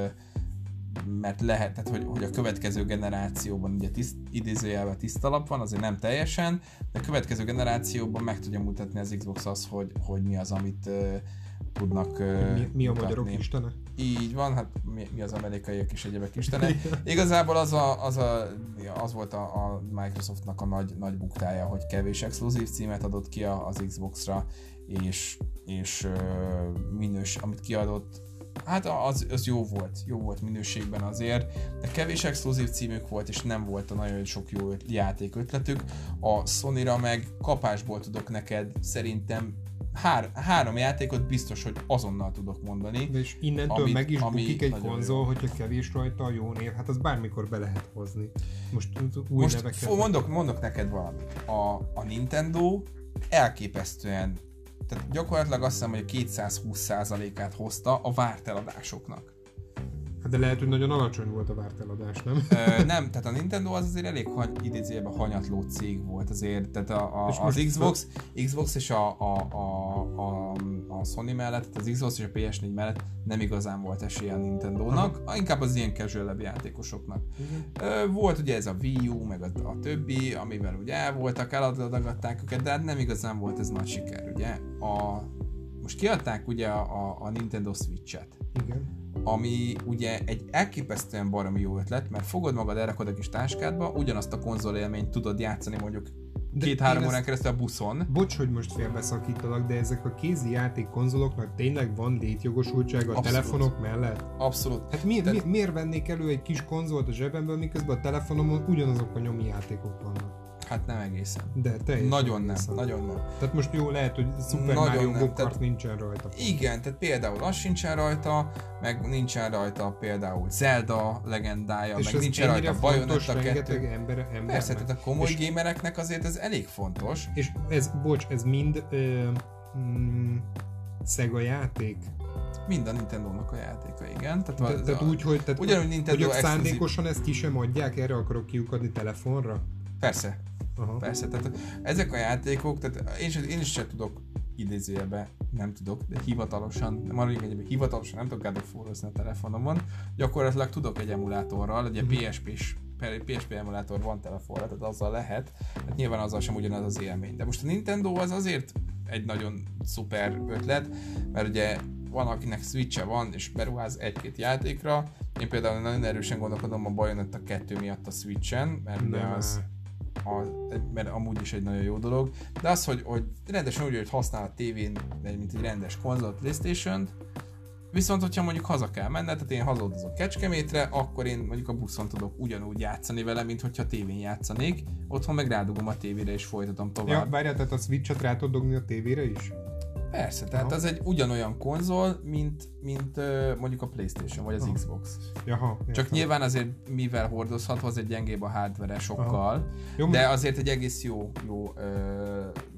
mert lehet, tehát hogy, hogy a következő generációban ugye tiszt, idézőjelben tiszta lap van, azért nem teljesen, de a következő generációban meg tudja mutatni az Xbox az, hogy, hogy mi az, amit uh, tudnak uh, mi, mi a magyarok istene? Így van, hát mi, mi az amerikaiak és egyebek istene. Igazából az, a, az, a, az volt a, a Microsoftnak a nagy, nagy buktája, hogy kevés exkluzív címet adott ki az Xboxra, és, és uh, minős, amit kiadott, hát az, az jó volt, jó volt minőségben azért, de kevés exkluzív címük volt, és nem volt a nagyon sok jó játék ötletük. A Sonyra meg kapásból tudok neked szerintem hár, három játékot biztos, hogy azonnal tudok mondani. De és innentől amit, meg is bukik egy konzol, jó. Hogyha kevés rajta a jó név, hát az bármikor be lehet hozni. Most új Most neveket... Most mondok, mondok neked valamit. A, a Nintendo elképesztően, tehát gyakorlatilag azt hiszem, hogy a kétszázhúsz százalékát hozta a várt eladásoknak. Hát de lehet, hogy nagyon alacsony volt a várt eladás, nem? Ö, nem, tehát a Nintendo az azért elég hany, idézőjelben hanyatló cég volt azért, tehát a, a, az Xbox, Xbox és a, a, a, a, a Sony mellett, tehát az Xbox és a pé es négy mellett nem igazán volt esélye a Nintendónak, Aha. inkább az ilyen casual játékosoknak. Ö, volt ugye ez a Wii U, meg a, a többi, amivel ugye el voltak, eladgatták őket, de hát nem igazán volt ez nagy siker, ugye. A, most kiadták ugye a, a Nintendo Switch-et. Igen. Ami ugye egy elképesztően baromi jó ötlet, mert fogod magad, elrakod a kis táskádba, ugyanazt a konzolélményt tudod játszani mondjuk két-három órán ezt... keresztül a buszon. Bocs, hogy most félbeszakítalak, de ezek a kézi játék konzoloknak tényleg van létjogosultsága a telefonok mellett? Abszolút. Hát mi, Te... mi, miért vennék elő egy kis konzolt a zsebemből, miközben a telefonomon ugyanazok a nyomi játékok vannak? Hát nem egészen. De teljesen Nagyon egészen. nem, nagyon nem. Tehát most jó, lehet, hogy Super nagyon Mario Go Kart nincsen rajta. Igen, tehát például az sincsen rajta, meg nincsen rajta például Zelda legendája, és meg nincsen rajta Bayonetta kettő. Ember, ember Persze, tehát a komoly és gamereknek azért ez elég fontos. És ez, bocs, ez mind ö, mm, Sega játék? Mind a Nintendo-nak a játéka, igen. Tehát, de, tehát a, úgy, hogy, tehát ugyanúgy Nintendo hogy szándékosan ezt ki sem adják, erre akarok kiukadni telefonra? Persze. Aha. Persze, tehát ezek a játékok, tehát én, én is sem tudok idézőjelben, nem tudok, de hivatalosan, maradjunk egyébként, hivatalosan nem tudok God of War-ozni a telefonomon, gyakorlatilag tudok egy emulátorral, ugye uh-huh. pé es pé-s, pé es pé emulátor van telefonra, tehát azzal lehet, hát nyilván azzal sem ugyanaz az élmény. De most a Nintendo az azért egy nagyon szuper ötlet, mert ugye van, akinek Switch-e van, és beruház egy-két játékra. Én például nagyon erősen gondolkodom a Bayonetta kettő miatt a Switch-en, mert ugye az A, mert amúgy is egy nagyon jó dolog, de az, hogy, hogy rendesen úgy, hogy használ a tévén, mint egy rendes konzol, PlayStation-t, viszont hogyha mondjuk haza kell menned, tehát én hazautazok Kecskemétre, akkor én mondjuk a buszon tudok ugyanúgy játszani vele, mint hogyha tévén játszanék, otthon meg rádugom a tévére és folytatom tovább. Ja, várjál, tehát a Switch-et rá tudod dugni a tévére is? Persze, tehát Aha. az egy ugyanolyan konzol, mint, mint uh, mondjuk a PlayStation vagy az Aha. Xbox. Jaha, Csak nyilván azért, mivel hordozható, az egy gyengébb a hardware sokkal, jó, de azért egy egész jó, jó uh,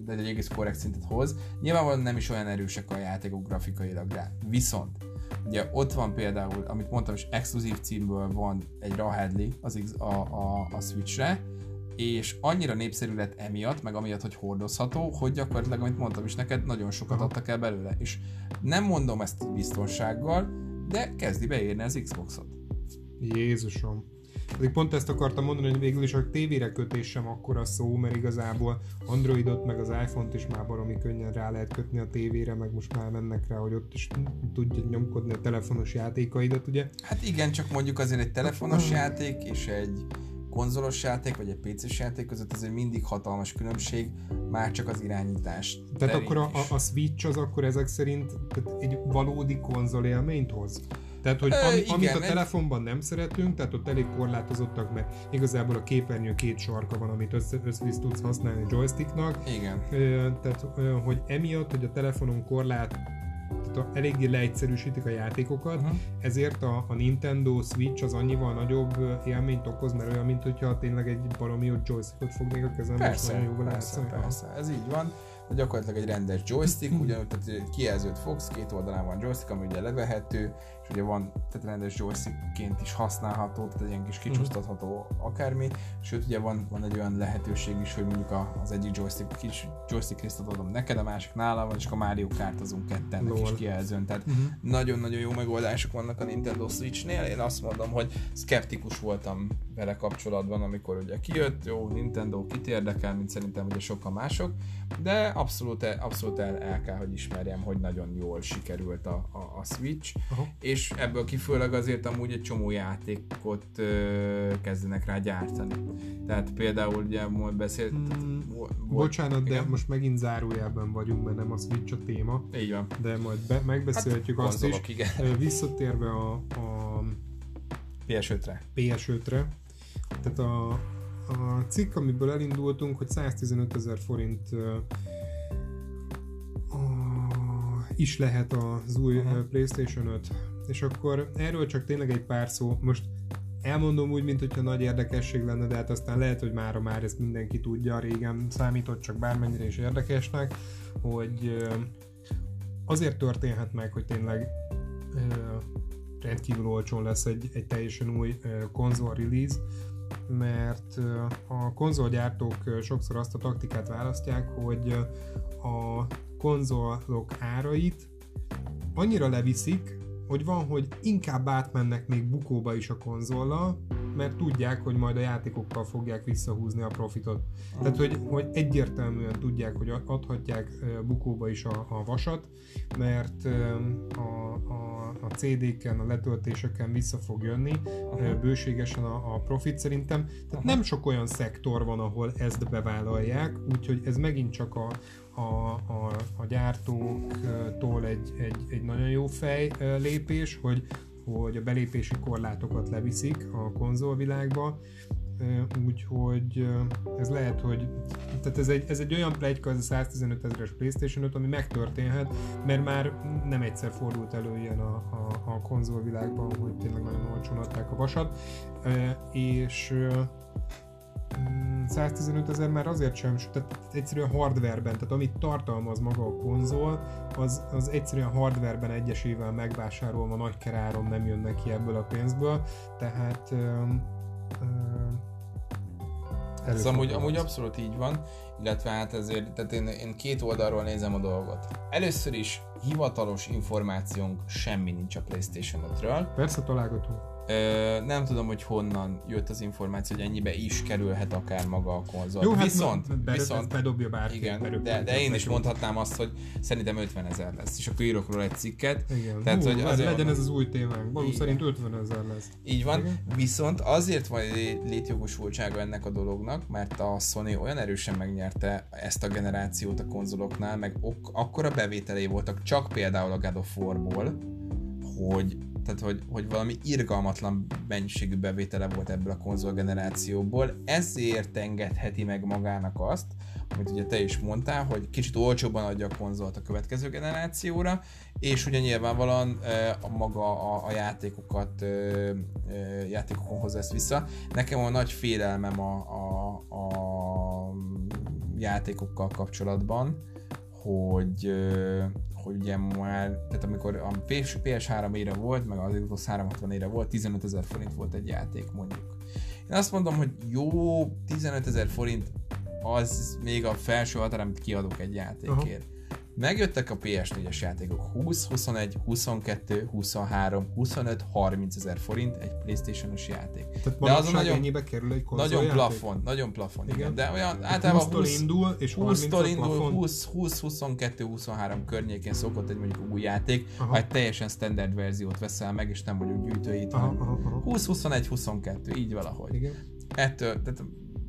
de egy egész korrekt szintet hoz. Nyilvánvalóan nem is olyan erősek a játékok grafikailag rá. Viszont ugye ott van például, amit mondtam is, exkluzív címből van egy Rahedli az a, a, a Switchre, és annyira népszerű lett emiatt, meg amiatt, hogy hordozható, hogy gyakorlatilag, amit mondtam is neked, nagyon sokat adtak el belőle. És nem mondom ezt biztonsággal, de kezdi beérni az Xboxot. Jézusom. Pedig pont ezt akartam mondani, hogy végül is a tévére kötés sem akkora szó, mert igazából Androidot meg az iPhone-t is már baromi könnyen rá lehet kötni a tévére, meg most már mennek rá, hogy ott is tudja nyomkodni a telefonos játékaidat, ugye? Hát igen, csak mondjuk azért egy telefonos játék és egy konzolos játék, vagy egy pé cés játék között azért mindig hatalmas különbség, már csak az irányítás. Tehát akkor a, a Switch az akkor ezek szerint egy valódi konzol élményt hoz? Tehát, hogy am, igen, amit a telefonban nem szeretünk, tehát ott elég korlátozottak, mert igazából a képernyő két sarka van, amit össze, össze tudsz használni joysticknak. Igen. Tehát, hogy emiatt, hogy a telefonon korlát, tehát eléggé leegyszerűsítik a játékokat, uh-huh. ezért a, a Nintendo Switch az annyival nagyobb élményt okoz, mert olyan, mint hogyha tényleg egy baromi jó joystickot fognék a kezembe, és nagyon jóval persze, persze, ez így van. De gyakorlatilag egy rendes joystick, ugyanúgy, tehát egy kijelzőt fogsz, két oldalán van joystick, ami ugye levehető, és ugye van, tehát rendes joystickként is használható, tehát egy ilyen kis kicsúsztatható akármi, sőt ugye van, van egy olyan lehetőség is, hogy mondjuk az egyik joystick, kis joystick részt adom neked, a másik nála van, és a Mario Kartozunk ketten egy kis kijelzőn, tehát uh-huh. nagyon-nagyon jó megoldások vannak a Nintendo Switchnél. Én azt mondom, hogy szkeptikus voltam vele kapcsolatban, amikor ugye kijött, jó, Nintendo kit érdekel, mint szerintem ugye sokan mások, de abszolút, abszolút el, el kell, hogy ismerjem, hogy nagyon jól sikerült a, a, a Switch, uh-huh. és ebből kifőleg azért amúgy egy csomó játékot ö, kezdenek rá gyártani. Tehát például ugye most beszélt... Hmm, volt, bocsánat, igen? De most megint zárójelben vagyunk, mert nem a Switch a téma. Így van. De majd be, megbeszélhetjük hát, azt is. Igen. Visszatérve a, a pé es ötre. pé es ötre. Tehát a, a cikk, amiből elindultunk, hogy száztizenötezer forint uh, uh, is lehet az új uh, PlayStation öt. És akkor erről csak tényleg egy pár szó. Most elmondom úgy, mint hogyha nagy érdekesség lenne, de hát aztán lehet, hogy mára már ezt mindenki tudja, régen számított csak bármennyire is érdekesnek, hogy uh, azért történhet meg, hogy tényleg uh, rendkívül olcsón lesz egy, egy teljesen új uh, konzol release, mert a konzolgyártók sokszor azt a taktikát választják, hogy a konzolok árait annyira leviszik, hogy van, hogy inkább átmennek még bukóba is a konzollal, mert tudják, hogy majd a játékokkal fogják visszahúzni a profitot. Tehát, hogy, hogy egyértelműen tudják, hogy adhatják bukóba is a, a vasat, mert a, a, a cé dé-ken, a letöltéseken vissza fog jönni uh-huh. bőségesen a, a profit szerintem. Tehát uh-huh. nem sok olyan szektor van, ahol ezt bevállalják, úgyhogy ez megint csak a A, a, a gyártóktól egy, egy, egy nagyon jó fej lépés, hogy, hogy a belépési korlátokat leviszik a konzolvilágba, úgyhogy ez lehet, hogy tehát ez egy, ez egy olyan pletyka, ez a száztizenöt ezeres PlayStation öt, ami megtörténhet, mert már nem egyszer fordult elő ilyen a, a, a konzolvilágban, hogy tényleg nagyon olcsón adták a vasat, és száztizenöt ezer már azért sem, tehát egyszerűen hardwareben, tehát amit tartalmaz maga a konzol, az, az egyszerűen hardwareben egyesével megvásárolva nagy keráron nem jön neki ebből a pénzből, tehát ö, ö, ez amúgy, amúgy abszolút így van, illetve hát ezért, tehát én, én két oldalról nézem a dolgot. Először is hivatalos információnk semmi nincs a PlayStation ötről. Persze találgatunk. Ö, nem tudom, hogy honnan jött az információ, hogy ennyibe is kerülhet akár maga a konzol. Jó, hát viszont, be, viszont bedobja bárki. Igen, de, de én is mondhatnám azt, hogy szerintem ötven ezer lesz, és akkor írok róla egy cikket. Igen. Tehát, Hú, hogy azért legyen van, ez az új témánk. Való szerint ötven ezer lesz. Így van, igen? Viszont azért van létjogosultsága ennek a dolognak, mert a Sony olyan erősen megnyerte ezt a generációt a konzoloknál, meg ok- akkora bevételei voltak csak például a God of War-ból, hogy tehát hogy, hogy valami irgalmatlan mennyiségű bevétele volt ebből a konzolgenerációból, ezért engedheti meg magának azt, amit ugye te is mondtál, hogy kicsit olcsóbban adja a konzolt a következő generációra, és ugye nyilvánvalóan a maga a, a játékokat játékokon hozza ezt vissza. Nekem a nagy félelmem a, a, a játékokkal kapcsolatban, hogy, hogy ugye már, tehát amikor a pé es három ére volt, meg az Xbox háromszázhatvan ére volt, tizenötezer forint volt egy játék mondjuk. Én azt mondom, hogy jó, tizenötezer forint az még a felső határ, amit kiadok egy játékért. Aha. Megjöttek a pé es négyes játékok húsz, huszonegy, huszonkettő, huszonhárom, huszonöt, harminc ezer forint egy PlayStation-os játék. Tehát de az a nagyon, ennyibe kerül egy nagyon plafon, nagyon plafon, igen. igen. De olyan általában húsztól indul, és húsztól indul, húsz, húsz, huszonkettő, huszonhárom környékén szokott egy mondjuk új játék, aha. ha egy teljesen standard verziót veszel meg, és nem mondjuk gyűjtőit, hanem húsz, huszonegy, huszonkettő, így valahogy. Igen. Ettől, tehát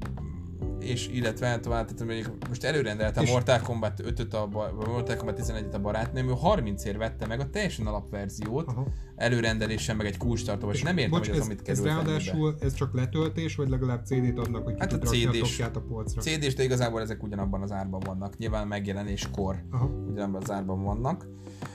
és illetve tovább, tehát mondjuk most előrendeltem Mortal Kombat ötöt, a Mortal Kombat tizenegyet a barátnőm, ő harmincért vette meg a teljesen alapverziót, aha. előrendelésen meg egy kulcstartóval, és nem értem, bocs, hogy az, ez, amit került. Ez ráadásul, ez csak letöltés, vagy legalább cé dét adnak, hogy ki hát tud rakni a tokját a polcra? cé dés, de igazából ezek ugyanabban az árban vannak, nyilván megjelenéskor aha. ugyanabban az árban vannak.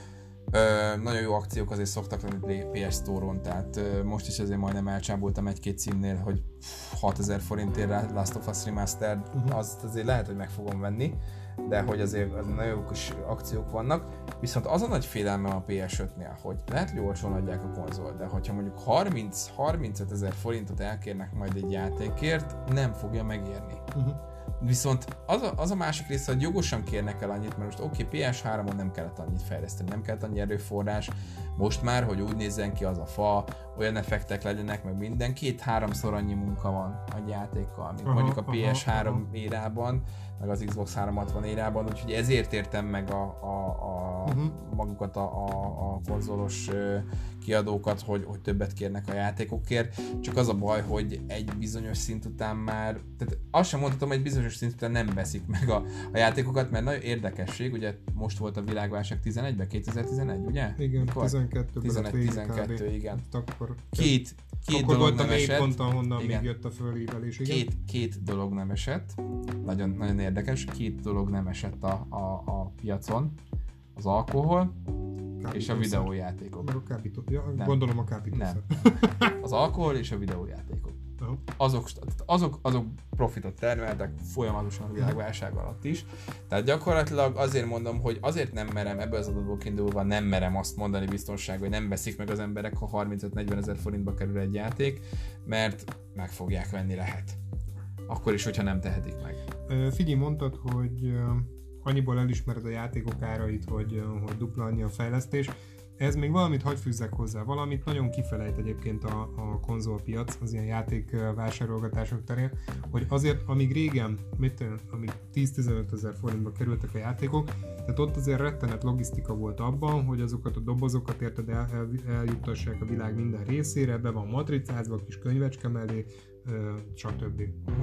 Ö, nagyon jó akciók azért szoktak lenni pé es Store-on, tehát ö, most is azért majdnem elcsábultam egy-két címnél, hogy hatezer forintért Last of Us Remastered, uh-huh. azt azért lehet, hogy meg fogom venni, de hogy azért az nagyon jó kis akciók vannak, viszont az a nagy félelmem a pé es ötnél, hogy lehet, hogy olcsón adják a konzol, de hogyha mondjuk harminc-harmincöt ezer forintot elkérnek majd egy játékért, nem fogja megérni. Uh-huh. Viszont az a, az a másik része, hogy jogosan kérnek el annyit, mert most oké, okay, pé es háromon nem kellett annyit fejleszteni, nem kellett annyi erőforrás, most már, hogy úgy nézzen ki az a fa, olyan effektek legyenek, meg minden, két-háromszor annyi munka van egy játékkal, mint aha, mondjuk a pé es három aha. érában, meg az Xbox háromszázhatvan érában, úgyhogy ezért értem meg a, a, a uh-huh. magukat a, a, a konzolos kiadókat, hogy, hogy többet kérnek a játékokért, csak az a baj, hogy egy bizonyos szint után már, tehát azt sem mondhatom, hogy egy bizonyos szint után nem veszik meg a, a játékokat, mert nagyon érdekesség, ugye most volt a világválság tizenegyben, kétezer-tizenegy, ugye? Igen, tizenkettőben tizenegy tizenkettő, igen. Akkor két, két akkor dolog nem esett. Ponton, honnan igen. még jött a fölívelés, igen. Két, két dolog nem esett, nagyon, nagyon érdekes, két dolog nem esett a, a, a piacon, az alkohol, kábítószer. És a videójátékok. Meg a kábító... ja, gondolom a kábítószer. Nem. Az alkohol és a videójátékok. Uh-huh. Azok, azok, azok profitot termeltek folyamatosan a világválság alatt is. Tehát gyakorlatilag azért mondom, hogy azért nem merem, ebből az adatból kiindulva nem merem azt mondani biztonság, hogy nem veszik meg az emberek, ha harmincöt-negyven ezer forintba kerül egy játék, mert meg fogják venni lehet. Akkor is, hogyha nem tehetik meg. Figyelj, mondtad, hogy annyiból elismered a játékok árait, hogy, hogy dupla annyi a fejlesztés. Ez még valamit hagy fűzzek hozzá, valamit nagyon kifelejt egyébként a, a konzolpiac, az ilyen játékvásárolgatások terén, hogy azért, amíg régen, mit tudom, amíg tíz-tizenöt ezer forintba kerültek a játékok, tehát ott azért rettenet logisztika volt abban, hogy azokat a dobozokat érted el, el, eljuttassák a világ minden részére, be van matricázva, a kis könyvecske mellé, stb. Uh-huh.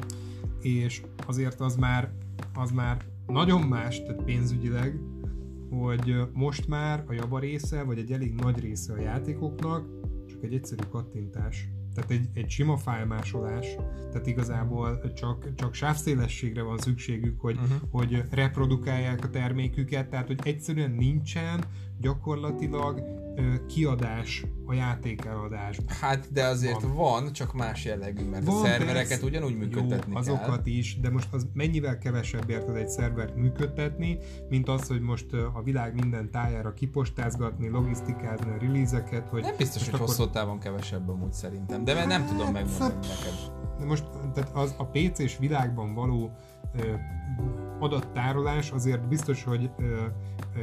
És azért az már, az már nagyon más, tehát pénzügyileg, hogy most már a java része, vagy egy elég nagy része a játékoknak csak egy egyszerű kattintás. Tehát egy, egy sima fájlmásolás, tehát igazából csak, csak sávszélességre van szükségük, hogy, uh-huh. hogy reprodukálják a terméküket, tehát hogy egyszerűen nincsen gyakorlatilag ö, kiadás a játék eladásban. Hát de azért van, van csak más jellegű, mert van, a szervereket persze, ugyanúgy működtetni jó, azokat kell. Is, de most az mennyivel kevesebb érted egy szervert működtetni, mint az, hogy most a világ minden tájára kipostázgatni, logisztikázni a release-eket, hogy... Nem biztos, hogy akkor... hosszú távon kevesebb amúgy szerintem, de nem hát, tudom megmondani neked. De most tehát az, a pé cés világban való ö, adattárolás azért biztos, hogy ö, ö,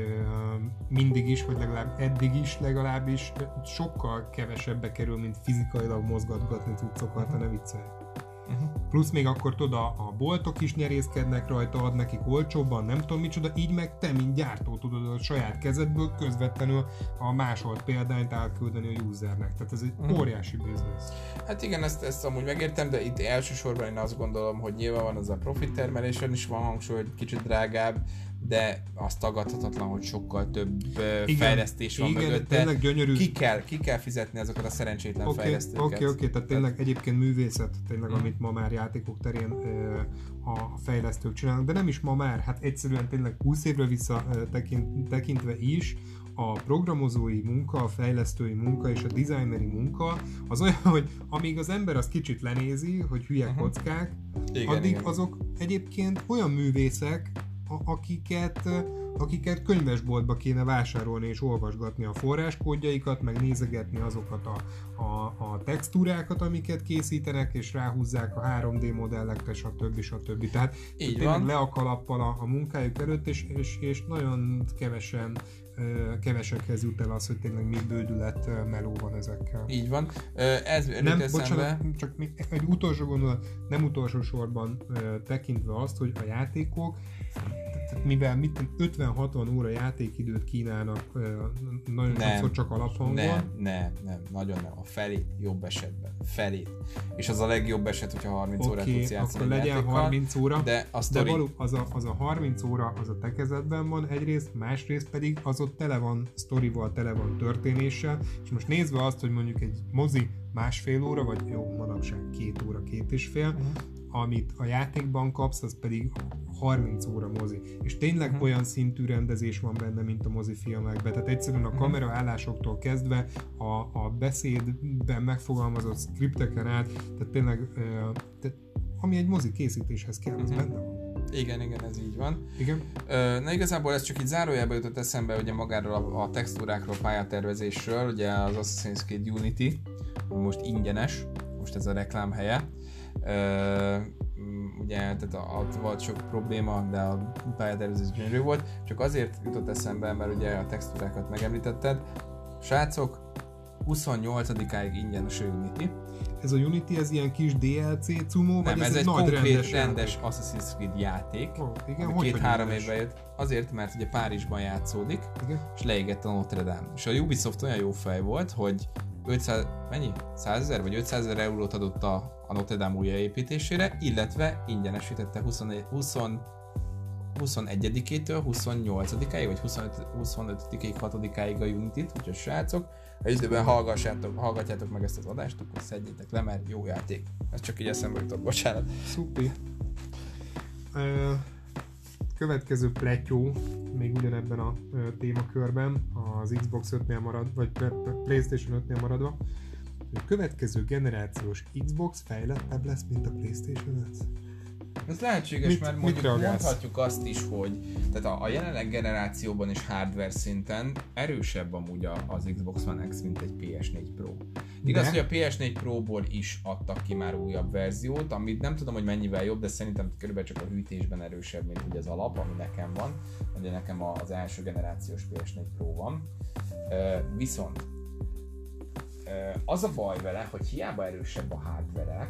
mindig is, vagy legalább eddig is legalábbis sokkal kevesebbe kerül, mint fizikailag mozgatgatni cuccokat, ha ne viccelj. Uh-huh. Plusz még akkor tudod, a, a boltok is nyerészkednek rajta, ad nekik olcsóbban, nem tudom micsoda, így meg te, mint gyártó tudod a saját kezedből közvetlenül a másolt példányt átküldeni a usernek. Tehát ez egy uh-huh. óriási biznisz. Hát igen, ezt, ezt amúgy megértem, de itt elsősorban én azt gondolom, hogy nyilván van az a profit termelésen is van hangsúly, hogy kicsit drágább, de az tagadhatatlan, hogy sokkal több igen, fejlesztés van igen, mögötte. Tényleg gyönyörű. Ki kell, ki kell fizetni azokat a szerencsétlen okay, fejlesztőket. Oké, okay, oké, okay, tehát tényleg egyébként művészet, tényleg, mm. amit ma már játékok terén ö, a fejlesztők csinálnak, de nem is ma már, hát egyszerűen tényleg húsz évre vissza ö, tekint, tekintve is, a programozói munka, a fejlesztői munka és a designeri munka az olyan, hogy amíg az ember az kicsit lenézi, hogy hülye uh-huh. kockák, igen, addig igen. azok egyébként olyan művészek, a- akiket, akiket könyvesboltba kéne vásárolni és olvasgatni a forráskódjaikat, meg nézegetni azokat a, a, a textúrákat, amiket készítenek, és ráhúzzák a három dé modellekre, stb. stb. Tehát így tényleg van. le a kalappal a, a munkájuk előtt, és, és, és nagyon kevesen kevesekhez jut el az, hogy tényleg mi bődület meló van ezekkel. Így van. Ez nem, eszembe... bocsánat, csak még egy utolsó gondolat, nem utolsó sorban tekintve azt, hogy a játékok, tehát mivel mit, ötven-hatvan óra játékidőt kínálnak nagyon nem, sokszor csak alaphangon. Nem, nem, nem, nagyon nem. A felét jobb esetben. Felét. És az a legjobb eset, hogyha harminc okay, órát tudsz játszani akkor legyen játékkal, harminc óra, de, a de való, az, a, az a harminc óra az a te kezedben van egyrészt, másrészt pedig az ott tele van sztorival, tele van történéssel, és most nézve azt, hogy mondjuk egy mozi másfél óra, vagy jó, manapság két óra, két és fél, uh-huh. amit a játékban kapsz, az pedig harminc óra mozi. És tényleg uh-huh. olyan szintű rendezés van benne, mint a mozifilmekben. Tehát egyszerűen a kameraállásoktól kezdve a, a beszédben megfogalmazott skripteken át, tehát tényleg uh, tehát, ami egy mozi készítéshez kell, az uh-huh. benne van. Igen, igen, ez így van. Igen. Na igazából ez csak így zárójelbe jutott eszembe ugye magáról a, a textúrákról, pályatervezésről, ugye az Assassin's Creed Unity, most ingyenes, most ez a reklám helye. Uh, ugye, tehát ott volt sok probléma, de a pályatervezés gyönyörű volt, csak azért jutott eszembe, mert ugye a textúrákat megemlítetted. Srácok, huszonnyolcadikáig ingyenes a Unity. Ez a Unity, ez ilyen kis dé el cé cumó, nem, vagy ez, ez egy, egy nagy konkrét rendes, rendes Assassin's Creed játék, oh, igen, ami két-három évben jött. Azért, mert ugye Párizsban játszódik, igen. És leégett a Notre Dame. És a Ubisoft olyan jó fej volt, hogy ötszáz, mennyi? százezer vagy ötszázezer eurót adott a, a Notre Dame újjáépítésére, illetve ingyenesítette huszonegyedikétől huszonnyolcadikáig, vagy huszonötödikéig, hatodikáig a Unity-t, úgyhogy srácok, ha időben hallgassátok, hallgatjátok meg ezt az adást, akkor szedjétek le, mert jó játék. Ez csak így eszembe jutott, bocsánat. Szupi. Következő pletyó, még ugyanebben a témakörben, az Xbox ötnél marad, vagy PlayStation ötnél maradva, a következő generációs Xbox fejlettebb lesz, mint a PlayStation öt. Ez lehetséges, mit, mert mondjuk mondhatjuk azt is, hogy tehát a, a jelenleg generációban és hardware szinten erősebb amúgy a, az Xbox One X, mint egy pé es négy Pro. Igaz, de? Hogy a pé es négy Pro-ból is adtak ki már újabb verziót, amit nem tudom, hogy mennyivel jobb, de szerintem körülbelül csak a hűtésben erősebb, mint ugye az alap, ami nekem van. Ugye nekem az első generációs pé es négy Pro van. Uh, viszont uh, az a baj vele, hogy hiába erősebb a hardware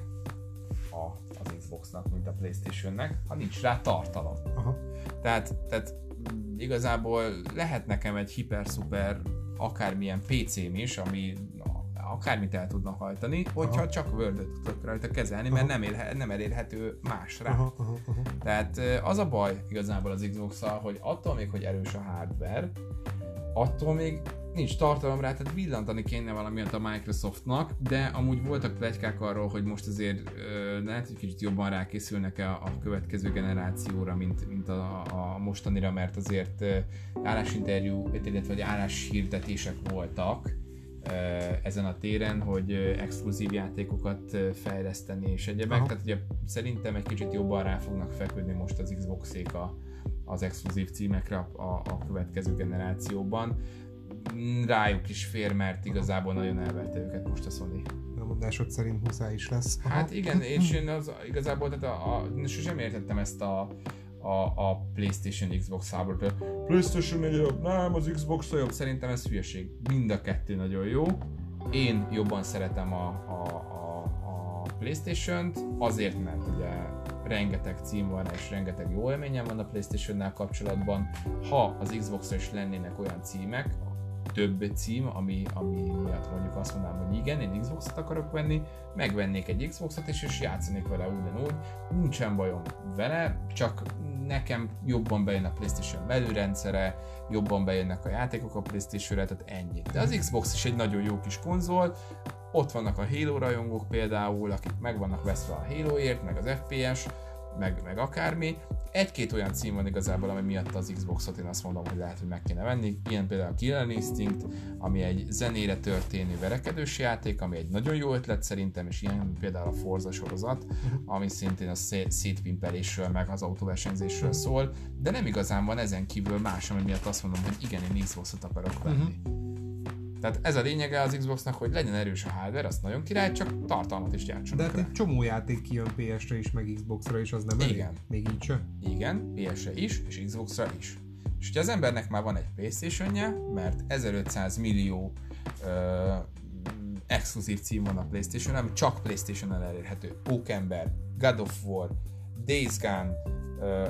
az Xboxnak, mint a PlayStationnek, ha nincs rá tartalom. Aha. Tehát, tehát igazából lehet nekem egy hiper-szuper akármilyen pé cém is, ami akármit el tudna hajtani, hogyha aha. csak Word-öt tudok rajta kezelni, aha. mert nem, ér, nem elérhető más rá. Aha, aha, aha. Tehát az a baj igazából az Xbox-szal, hogy attól még, hogy erős a hardware, attól még nincs tartalom rá, tehát villantani kéne valamilyet a Microsoftnak, de amúgy voltak pletykák arról, hogy most azért ö, lehet, hogy kicsit jobban rákészülnek a, a következő generációra, mint, mint a, a mostanira, mert azért ö, állásinterjú, illetve álláshirdetések voltak ö, ezen a téren, hogy ö, exkluzív játékokat ö, fejleszteni és egyebek, tehát ugye szerintem egy kicsit jobban rá fognak feküdni most az Xbox-ék a, az exkluzív címekre a, a, a következő generációban. Rájuk is fér, mert igazából nagyon elverte őket most a Sony. A mondásod szerint muszáj is lesz. Aha. Hát igen, és én az, igazából tehát a, a, sosem értettem ezt a, a, a PlayStation Xbox háborút. PlayStation jobb, nem, az Xbox jobb. Szerintem ez hülyeség. Mind a kettő nagyon jó. Én jobban szeretem a, a, a, a PlayStation-t, azért, mert ugye rengeteg cím van és rengeteg jó élményem van a PlayStation-nál kapcsolatban. Ha az Xbox-ra is lennének olyan címek, több cím, ami, ami miatt mondjuk azt mondanám, hogy igen, én Xbox-ot akarok venni, megvennék egy Xbox-ot és, és játszanék vele ugyanúgy. Nincsen bajom vele, csak nekem jobban bejön a PlayStation belülrendszere, jobban bejönnek a játékok a PlayStation-re, tehát ennyi. De az Xbox is egy nagyon jó kis konzol, ott vannak a Halo rajongók például, akik meg vannak veszve a Haloért, meg az ef pé es, meg, meg akármi, Egy-két olyan cím van igazából, ami miatt az Xboxot én azt mondom, hogy lehet, hogy meg kéne venni. Ilyen például a Killer Instinct, ami egy zenére történő verekedős játék, ami egy nagyon jó ötlet szerintem, és ilyen például a Forza sorozat, ami szintén a szétpimpelésről, meg az autóversenyzésről szól, de nem igazán van ezen kívül más, ami miatt azt mondom, hogy igen, én Xboxot akarok venni. Uh-huh. Tehát ez a lényege az Xboxnak, hogy legyen erős a hardware, azt nagyon király, csak tartalmat is gyártsanak. De hát egy csomó játék kijön pé esre is, meg Xboxra is, az nem elég? Igen. Még így sem? Igen, pé esre is, és Xboxra is. És hogyha az embernek már van egy PlayStation-je, mert ezerötszáz millió ö, exkluzív cím van a PlayStation, ami csak PlayStation-nel elérhető. Pókember, God of War, Days Gone, ö,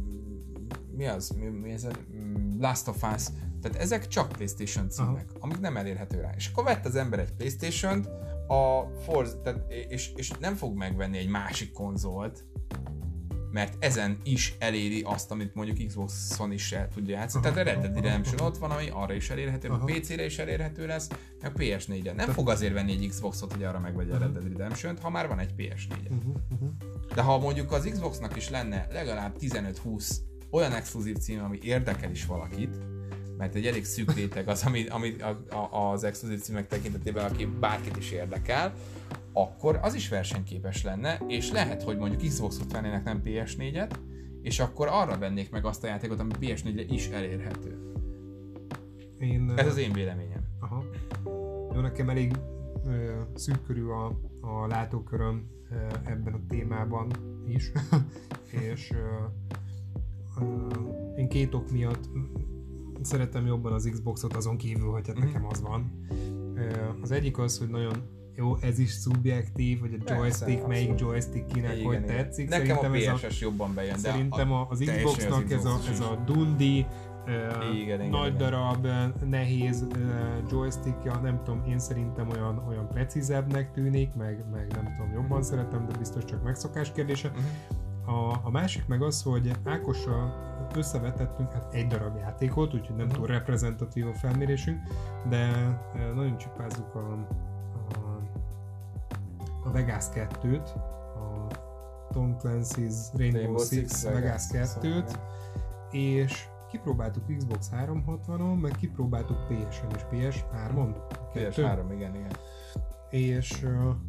mi az? Mi, mi ez? Last of Us. Tehát ezek csak PlayStation címek, aha, amik nem elérhető rá. És akkor vett az ember egy PlayStation-t, a Forza, tehát, és, és nem fog megvenni egy másik konzolt, mert ezen is eléri azt, amit mondjuk Xboxon is el tudja játszani. Aha, tehát a Red Dead Redemption aha, ott van, ami arra is elérhető, aha, pé cére is elérhető lesz, meg pé es négyen. Nem fog azért venni egy Xboxot, hogy arra megvegye a Red Dead Redemption-t, ha már van egy pé es négyen. Uh-huh, uh-huh. De ha mondjuk az Xboxnak is lenne legalább tizenöt-húsz olyan exkluzív cím, ami érdekel is valakit, mert egy elég szűk réteg az, ami, ami a, a, az exkluzív címek tekintetében, aki bárkit is érdekel, akkor az is versenyképes lenne, és lehet, hogy mondjuk Xboxot vennének, nem pé es négyet, és akkor arra vennék meg azt a játékot, ami pé es négyre is elérhető. Én, Ez az én véleményem. Aha. Jó, nekem elég ö, szűk körül a, a látóköröm ö, ebben a témában is, és ö, ö, én két ok miatt szeretem jobban az Xboxot, azon kívül, hogy hát mm. nekem az van. Az egyik az, hogy nagyon jó, ez is szubjektív, hogy a joystick, persze, melyik joystick kinek igen, hogy igen. tetszik. Nekem szerintem a pé es-es jobban bejön, szerintem a, az Xboxnak ez a, ez a dundi, igen, igen, nagy igen. darab, nehéz joystickja, nem tudom, én szerintem olyan, olyan precízebbnek tűnik, meg, meg nem tudom, jobban mm. szeretem, de biztos csak megszokás kérdése. Mm. A, a másik meg az, hogy Ákossal összevetettünk hát egy darab játékot, úgyhogy nem túl reprezentatív a felmérésünk, de nagyon csipázzuk a, a, a Vegas kettőt, a Tom Clancy's Rainbow, Rainbow Six, Six Vegas kettőt, és kipróbáltuk Xbox háromszázhatvanon, meg kipróbáltuk pé esen és pé es hármon. pé es három, igen, igen. És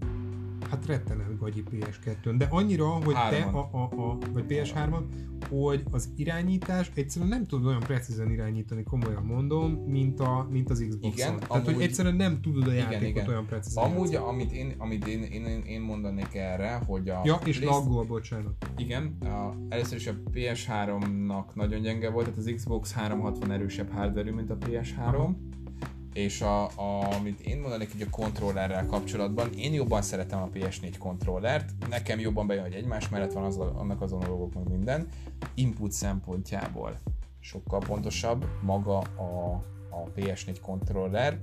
hát rettenet gagyi pé es kettőn, de annyira, hogy te, a, a, a, vagy pé es hármon, hogy az irányítás egyszerűen nem tudod olyan precízen irányítani, komolyan mondom, mint, a, mint az Xboxon. Igen, tehát, amúgy, hogy egyszerűen nem tudod a játékot igen, igen. olyan precízen amúgy, játszani. amit, én, amit én, én, én, én mondanék erre, hogy a... Ja, és Place... laggol, bocsánat. Igen, a, először is a pé es háromnak nagyon gyenge volt, tehát az Xbox háromszázhatvan erősebb hardware mint a pé es három. Aha. És a, a, amit én mondanék hogy a kontrollerrel kapcsolatban, én jobban szeretem a pé es négy kontrollert, nekem jobban bejön, hogy egymás mellett van az, annak azon a dolgok meg minden, input szempontjából sokkal pontosabb maga a, a pé es négy kontroller,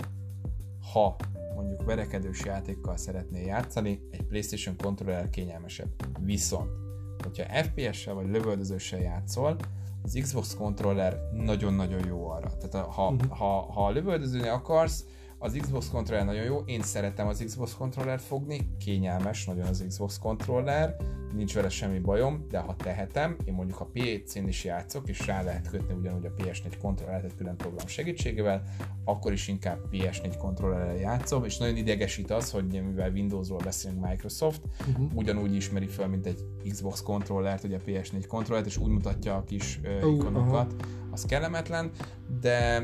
ha mondjuk verekedős játékkal szeretnél játszani, egy PlayStation kontroller kényelmesebb. Viszont, hogyha ef pé es-sel vagy lövöldözőssel játszol, az Xbox controller nagyon-nagyon jó arra. Tehát ha, uh-huh. ha, ha lövöldözőni akarsz, az Xbox controller nagyon jó, én szeretem az Xbox controllert fogni, kényelmes nagyon az Xbox controller, nincs vele semmi bajom, de ha tehetem, én mondjuk a pé cén is játszok, és rá lehet kötni ugyanúgy a pé es négy kontrollert egy külön program segítségével, akkor is inkább pé es négy kontrollerrel játszom, és nagyon idegesít az, hogy mivel Windowsról beszélünk Microsoft, uh-huh. ugyanúgy ismeri fel, mint egy Xbox kontrollert, ugye a pé es négy kontrollert, és úgy mutatja a kis uh, ikonokat, uh-huh. az kellemetlen, de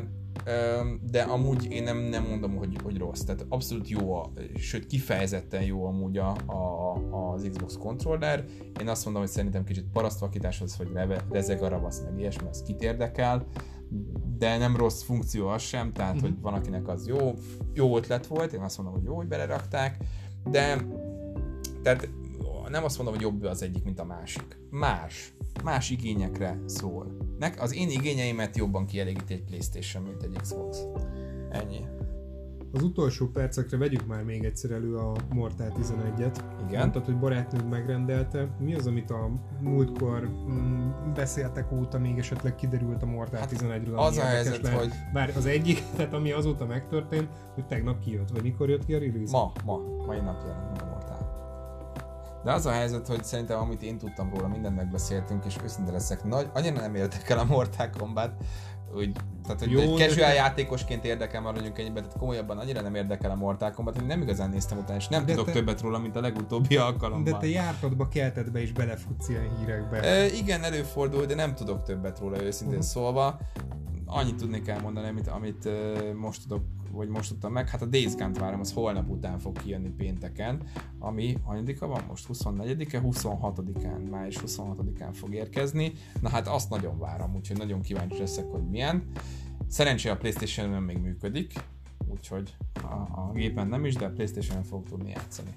de amúgy én nem, nem mondom, hogy, hogy rossz, tehát abszolút jó, a, sőt kifejezetten jó amúgy a, a, az Xbox controller. Én azt mondom, hogy szerintem kicsit parasztvakítás az, hogy rezeg a ravasz, meg ilyesmi, az kit érdekel, de nem rossz funkció az sem, tehát mm-hmm. hogy van akinek az jó, jó ötlet volt, én azt mondom, hogy jó, hogy belerakták, de tehát nem azt mondom, hogy jobb az egyik, mint a másik. Más. Más igényekre szól. Nek az én igényeimet jobban kielégíti egy PlayStation, mint egy Xbox. Ennyi. Az utolsó percekre vegyük már még egyszer elő a Mortal tizenegyet. Igen. Mondtad, hogy barátnőd megrendelte. Mi az, amit a múltkor mm, beszéltek óta még esetleg kiderült a Mortal hát tizenegyről? Az a helyzet, lehet. Hogy... Bár az egyik, tehát ami azóta megtörtént, hogy tegnap kijött, vagy mikor jött ki a release? Ma, ma. Mai nap jelent meg a Mortal. De az a helyzet, hogy szerintem amit én tudtam róla, mindent megbeszéltünk, és őszinte leszek, nagy, annyira nem érdekel a Mortal Kombat, úgy, tehát hogy egy casual játékosként érdekel, maradjunk ennyiben, tehát komolyabban annyira nem érdekel a Mortal Kombat, hogy nem igazán néztem utána, és nem de tudok te, többet róla, mint a legutóbbi alkalommal. De te jártadba, keltedbe is belefutsz ilyen hírekbe. E, igen, előfordul, de nem tudok többet róla, őszintén uh-huh. szólva. Annyit tudnék elmondani, amit, amit uh, most tudok, vagy most tudtam meg. Hát a Days Gone-t várom, az holnap után fog kijönni pénteken, ami hanyadika van most? huszonnegyedike, huszonhatodikán, május huszonhatodikán fog érkezni. Na hát azt nagyon várom, úgyhogy nagyon kíváncsi leszek, hogy milyen. Szerencsére a PlayStation-on még működik, úgyhogy a, a gépen nem is, de a PlayStation-on fog tudni játszani.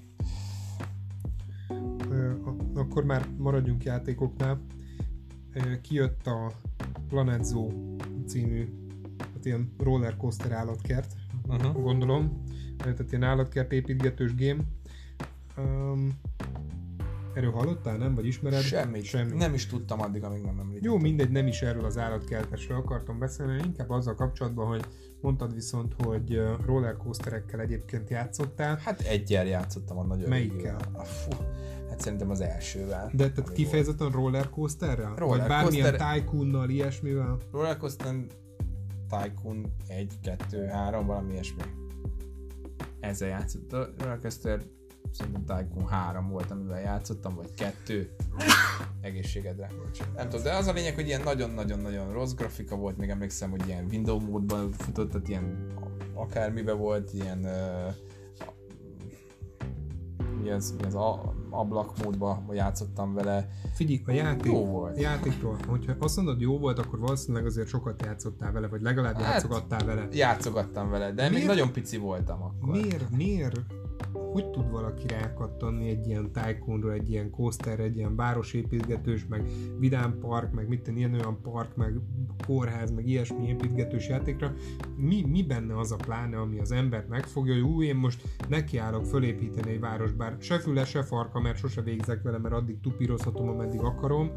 Akkor már maradjunk játékoknál. Kijött a Planet Zoo című, hát ilyen rollercoaster állatkert, uh-huh. gondolom. Tehát ilyen állatkert építgetős game. Um, erről hallottál, nem? Vagy ismered? Semmit. Semmit. Nem is tudtam addig, amíg nem említettem. Jó, mindegy, nem is erről az állatkertesről akartam beszélni, inkább azzal kapcsolatban, hogy mondtad viszont, hogy rollercoasterekkel egyébként játszottál. Hát egyel játszottam a nagyon Melyikkel? Fú, hát szerintem az elsővel. De tehát kifejezetten rollercoasterrel? Roller vagy bármilyen Tycoonnal, ilyesmivel? Rollercoaster, Tycoon egy, kettő, három, valami ilyesmi. Ezzel játszott. A rollercoaster szerintem Tycoon három volt, amivel játszottam, vagy kettő. Egészségedre. Nem tudom, de az a lényeg, hogy ilyen nagyon-nagyon-nagyon rossz grafika volt, még emlékszem, hogy ilyen window módban futott, tehát ilyen akármibe volt, ilyen uh, mi az, mi az a, ablak módban játszottam vele. Figyelj, a játék, jó volt. Játékról, hogyha azt mondod jó volt, akkor valószínűleg azért sokat játszottál vele, vagy legalább hát, játszogattál vele. Játszogattam vele, de miért? Még nagyon pici voltam akkor. Miért, miért? Hogy tud valaki rákattanni egy ilyen Tycoonra, egy ilyen coasterre, egy ilyen városépítgetős, meg vidám park, meg mit tenni, ilyen olyan park, meg kórház, meg ilyesmi építgetős játékra? Mi, mi benne az a pláne, ami az embert megfogja, hogy ú, én most nekiállok fölépíteni egy város, bár se füle, se farka, mert sose végzek vele, mert addig tupírozhatom, ameddig akarom.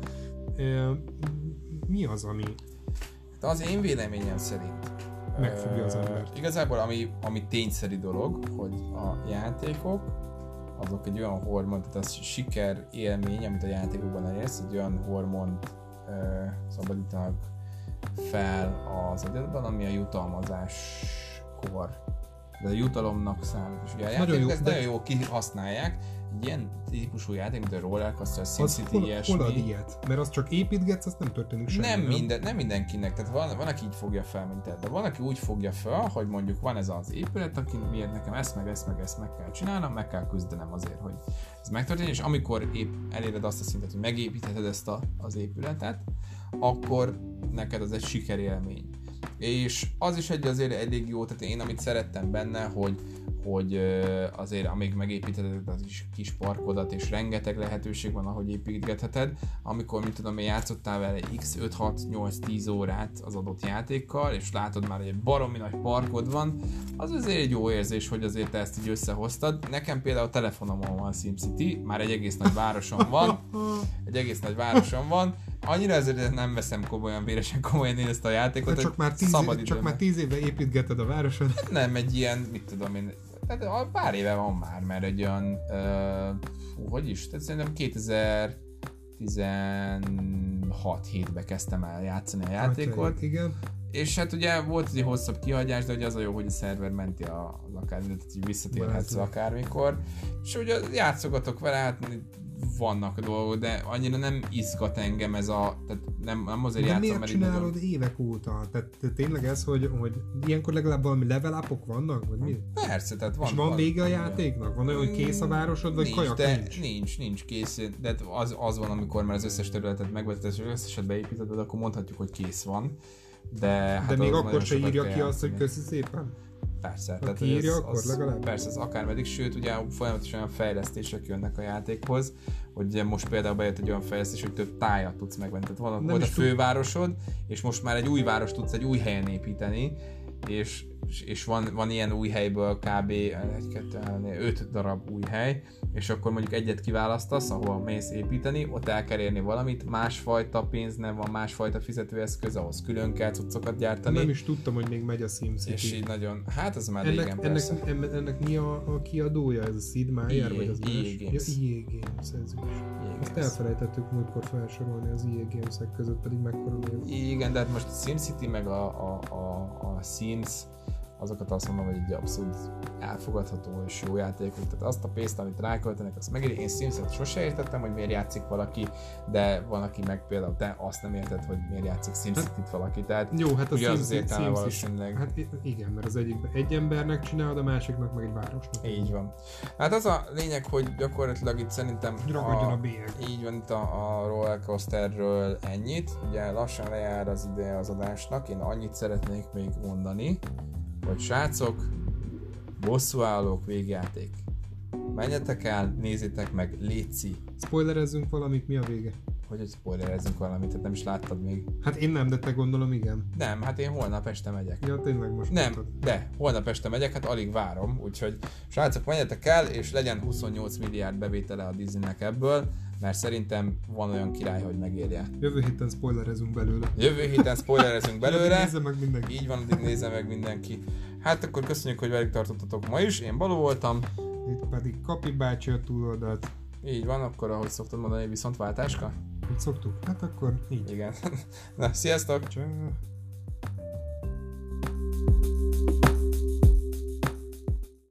Mi az, ami... Hát az én véleményem szerint megfogja az embert. Uh, igazából ami, ami tényszerű dolog, hogy a játékok azok egy olyan hormon, tehát az siker élmény, amit a játékokban elérsz, egy olyan hormont uh, szabadítanak fel az agyadban, ami a jutalmazáskor. De a jutalomnak számít. És ugye a játékok ezt nagyon jól kihasználják. Egy ilyen típusú játék, mint a Rollercoaster, SimCity, ilyesmi. Hol ad ilyet? Mert azt csak építgetsz, azt nem történik semmi. Nem, minden, nem mindenkinek, tehát van, van, aki így fogja fel, mint te, de van, aki úgy fogja fel, hogy mondjuk van ez az épület, aki miért nekem ezt, meg ezt, meg ezt meg kell csinálnom, meg kell küzdenem azért, hogy ez megtörténjen, és amikor épp eléred azt a szintet, hogy megépítheted ezt a, az épületet, akkor neked az egy sikerélmény. És az is egy azért elég jó, tehát én amit szerettem benne, hogy, hogy azért amíg megépítheted az is kis parkodat, és rengeteg lehetőség van, ahogy építgetheted, amikor, mit tudom én, játszottál vele x öt hat nyolc tíz órát az adott játékkal, és látod már, hogy egy baromi nagy parkod van, az azért egy jó érzés, hogy azért te ezt így összehoztad. Nekem például a telefonomon van SimCity, már egy egész nagy városom van, egy egész nagy városom van, annyira ezért nem veszem komolyan, véresen komolyan én ezt a játékot. Csak már tíz, év, csak már tíz éve építgeted a városod. Nem, egy ilyen, mit tudom én, tehát pár éve van már, mert egy olyan, uh, fú, hogy is, tehát szerintem kétezer-tizenhat hétben kezdtem el játszani a játékot. Hát, igen. És hát ugye volt egy hosszabb kihagyás, de ugye az a jó, hogy a szerver menti az akármit, tehát így visszatérhetsz akármikor. És ugye játszogatok vele, hát vannak dolgok, de annyira nem izgat engem ez a, tehát nem, nem azért de játszom, miért mert csinálod nagyon... évek óta? Tehát tényleg ez, hogy, hogy ilyenkor legalább valami level upok vannak, vagy mi? Persze, tehát van. És van, van vége a játéknak? Van olyan, hogy kész a városod, vagy nincs, kajak de nincs? Nincs, nincs kész, de az, az van, amikor már az összes területet megveted, és az összeset beépítetted, akkor mondhatjuk, hogy kész van. De, hát de még akkor se írja ki azt, hogy köszi szépen? Persze. Tehát írja, ez, akkor az, legalább? Persze, az akármeddig, sőt, ugye folyamatosan olyan fejlesztések jönnek a játékhoz, hogy ugye most például bejött egy olyan fejlesztés, hogy több tájat tudsz megvenni. Tehát van, volt a fővárosod, és most már egy új város tudsz egy új helyen építeni, és és van, van ilyen új helyből kb. egy, kettő, három, öt darab új hely, és akkor mondjuk egyet kiválasztasz, ahol mész építeni, ott el kell érni valamit, másfajta pénz nem van, másfajta fizetőeszköz, ahhoz külön kell cuccokat gyártani. Nem is tudtam, hogy még megy a SimCity. És így nagyon, hát ez már ennek, régen ennek, persze. ennek, ennek mi a, a kiadója? Ez a Sid Meier? E A, Vagy az E A más? Games. Ja, E A Games, ez is. Ezt elfelejtettük múltkor felsorolni az E A Games-ek között, pedig mekkora név. Igen, de hát most a SimCity meg a, a, a, a Sims, azokat azt mondom, hogy egy abszolút elfogadható és jó játékok. Tehát azt a pénzt, amit ráköltenek, azt megéri. Én Simset sose értettem, hogy miért játszik valaki, de van, aki meg például te azt nem érted, hogy miért játszik SimCity-t valaki. Tehát jó, hát a ugyanaz az Sims, értelme Sims valószínűleg. is. Hát igen, mert az egyik egy embernek csinálod, a másiknak meg egy városnak. Így van. Hát az a lényeg, hogy gyakorlatilag itt szerintem ragadjon a, a bélyeg. így van, itt a, a rollercoasterről ennyit. Ugye lassan lejár az ideje az adásnak. Én annyit szeretnék még mondani, hogy srácok, bosszúállók végjáték. Menjetek el, nézzétek meg, léci. Spoilerezzünk valamit, mi a vége? Hogy egy spoilerezzünk valamit, hát nem is láttad még. Hát én nem, de te gondolom igen. Nem, hát én holnap este megyek. Ja, tényleg most Nem, mondtad. de holnap este megyek, hát alig várom, úgyhogy srácok, menjetek el, és legyen huszonnyolc milliárd bevétele a Disneynek ebből, mert szerintem van olyan király, hogy megérje. Jövő héten spoilerezünk belőle. Jövő héten spoilerezünk belőle. Nézze meg mindenki. Így van, addig nézze meg mindenki. Hát akkor köszönjük, hogy velük tartottatok ma is. Én Baló voltam. Itt pedig Kapi bácsi a túloldalt. Így van, akkor ahogy szoktad mondani, viszontváltáska? Hogy szoktuk? Hát akkor így. Igen. Na, sziasztok! Csá.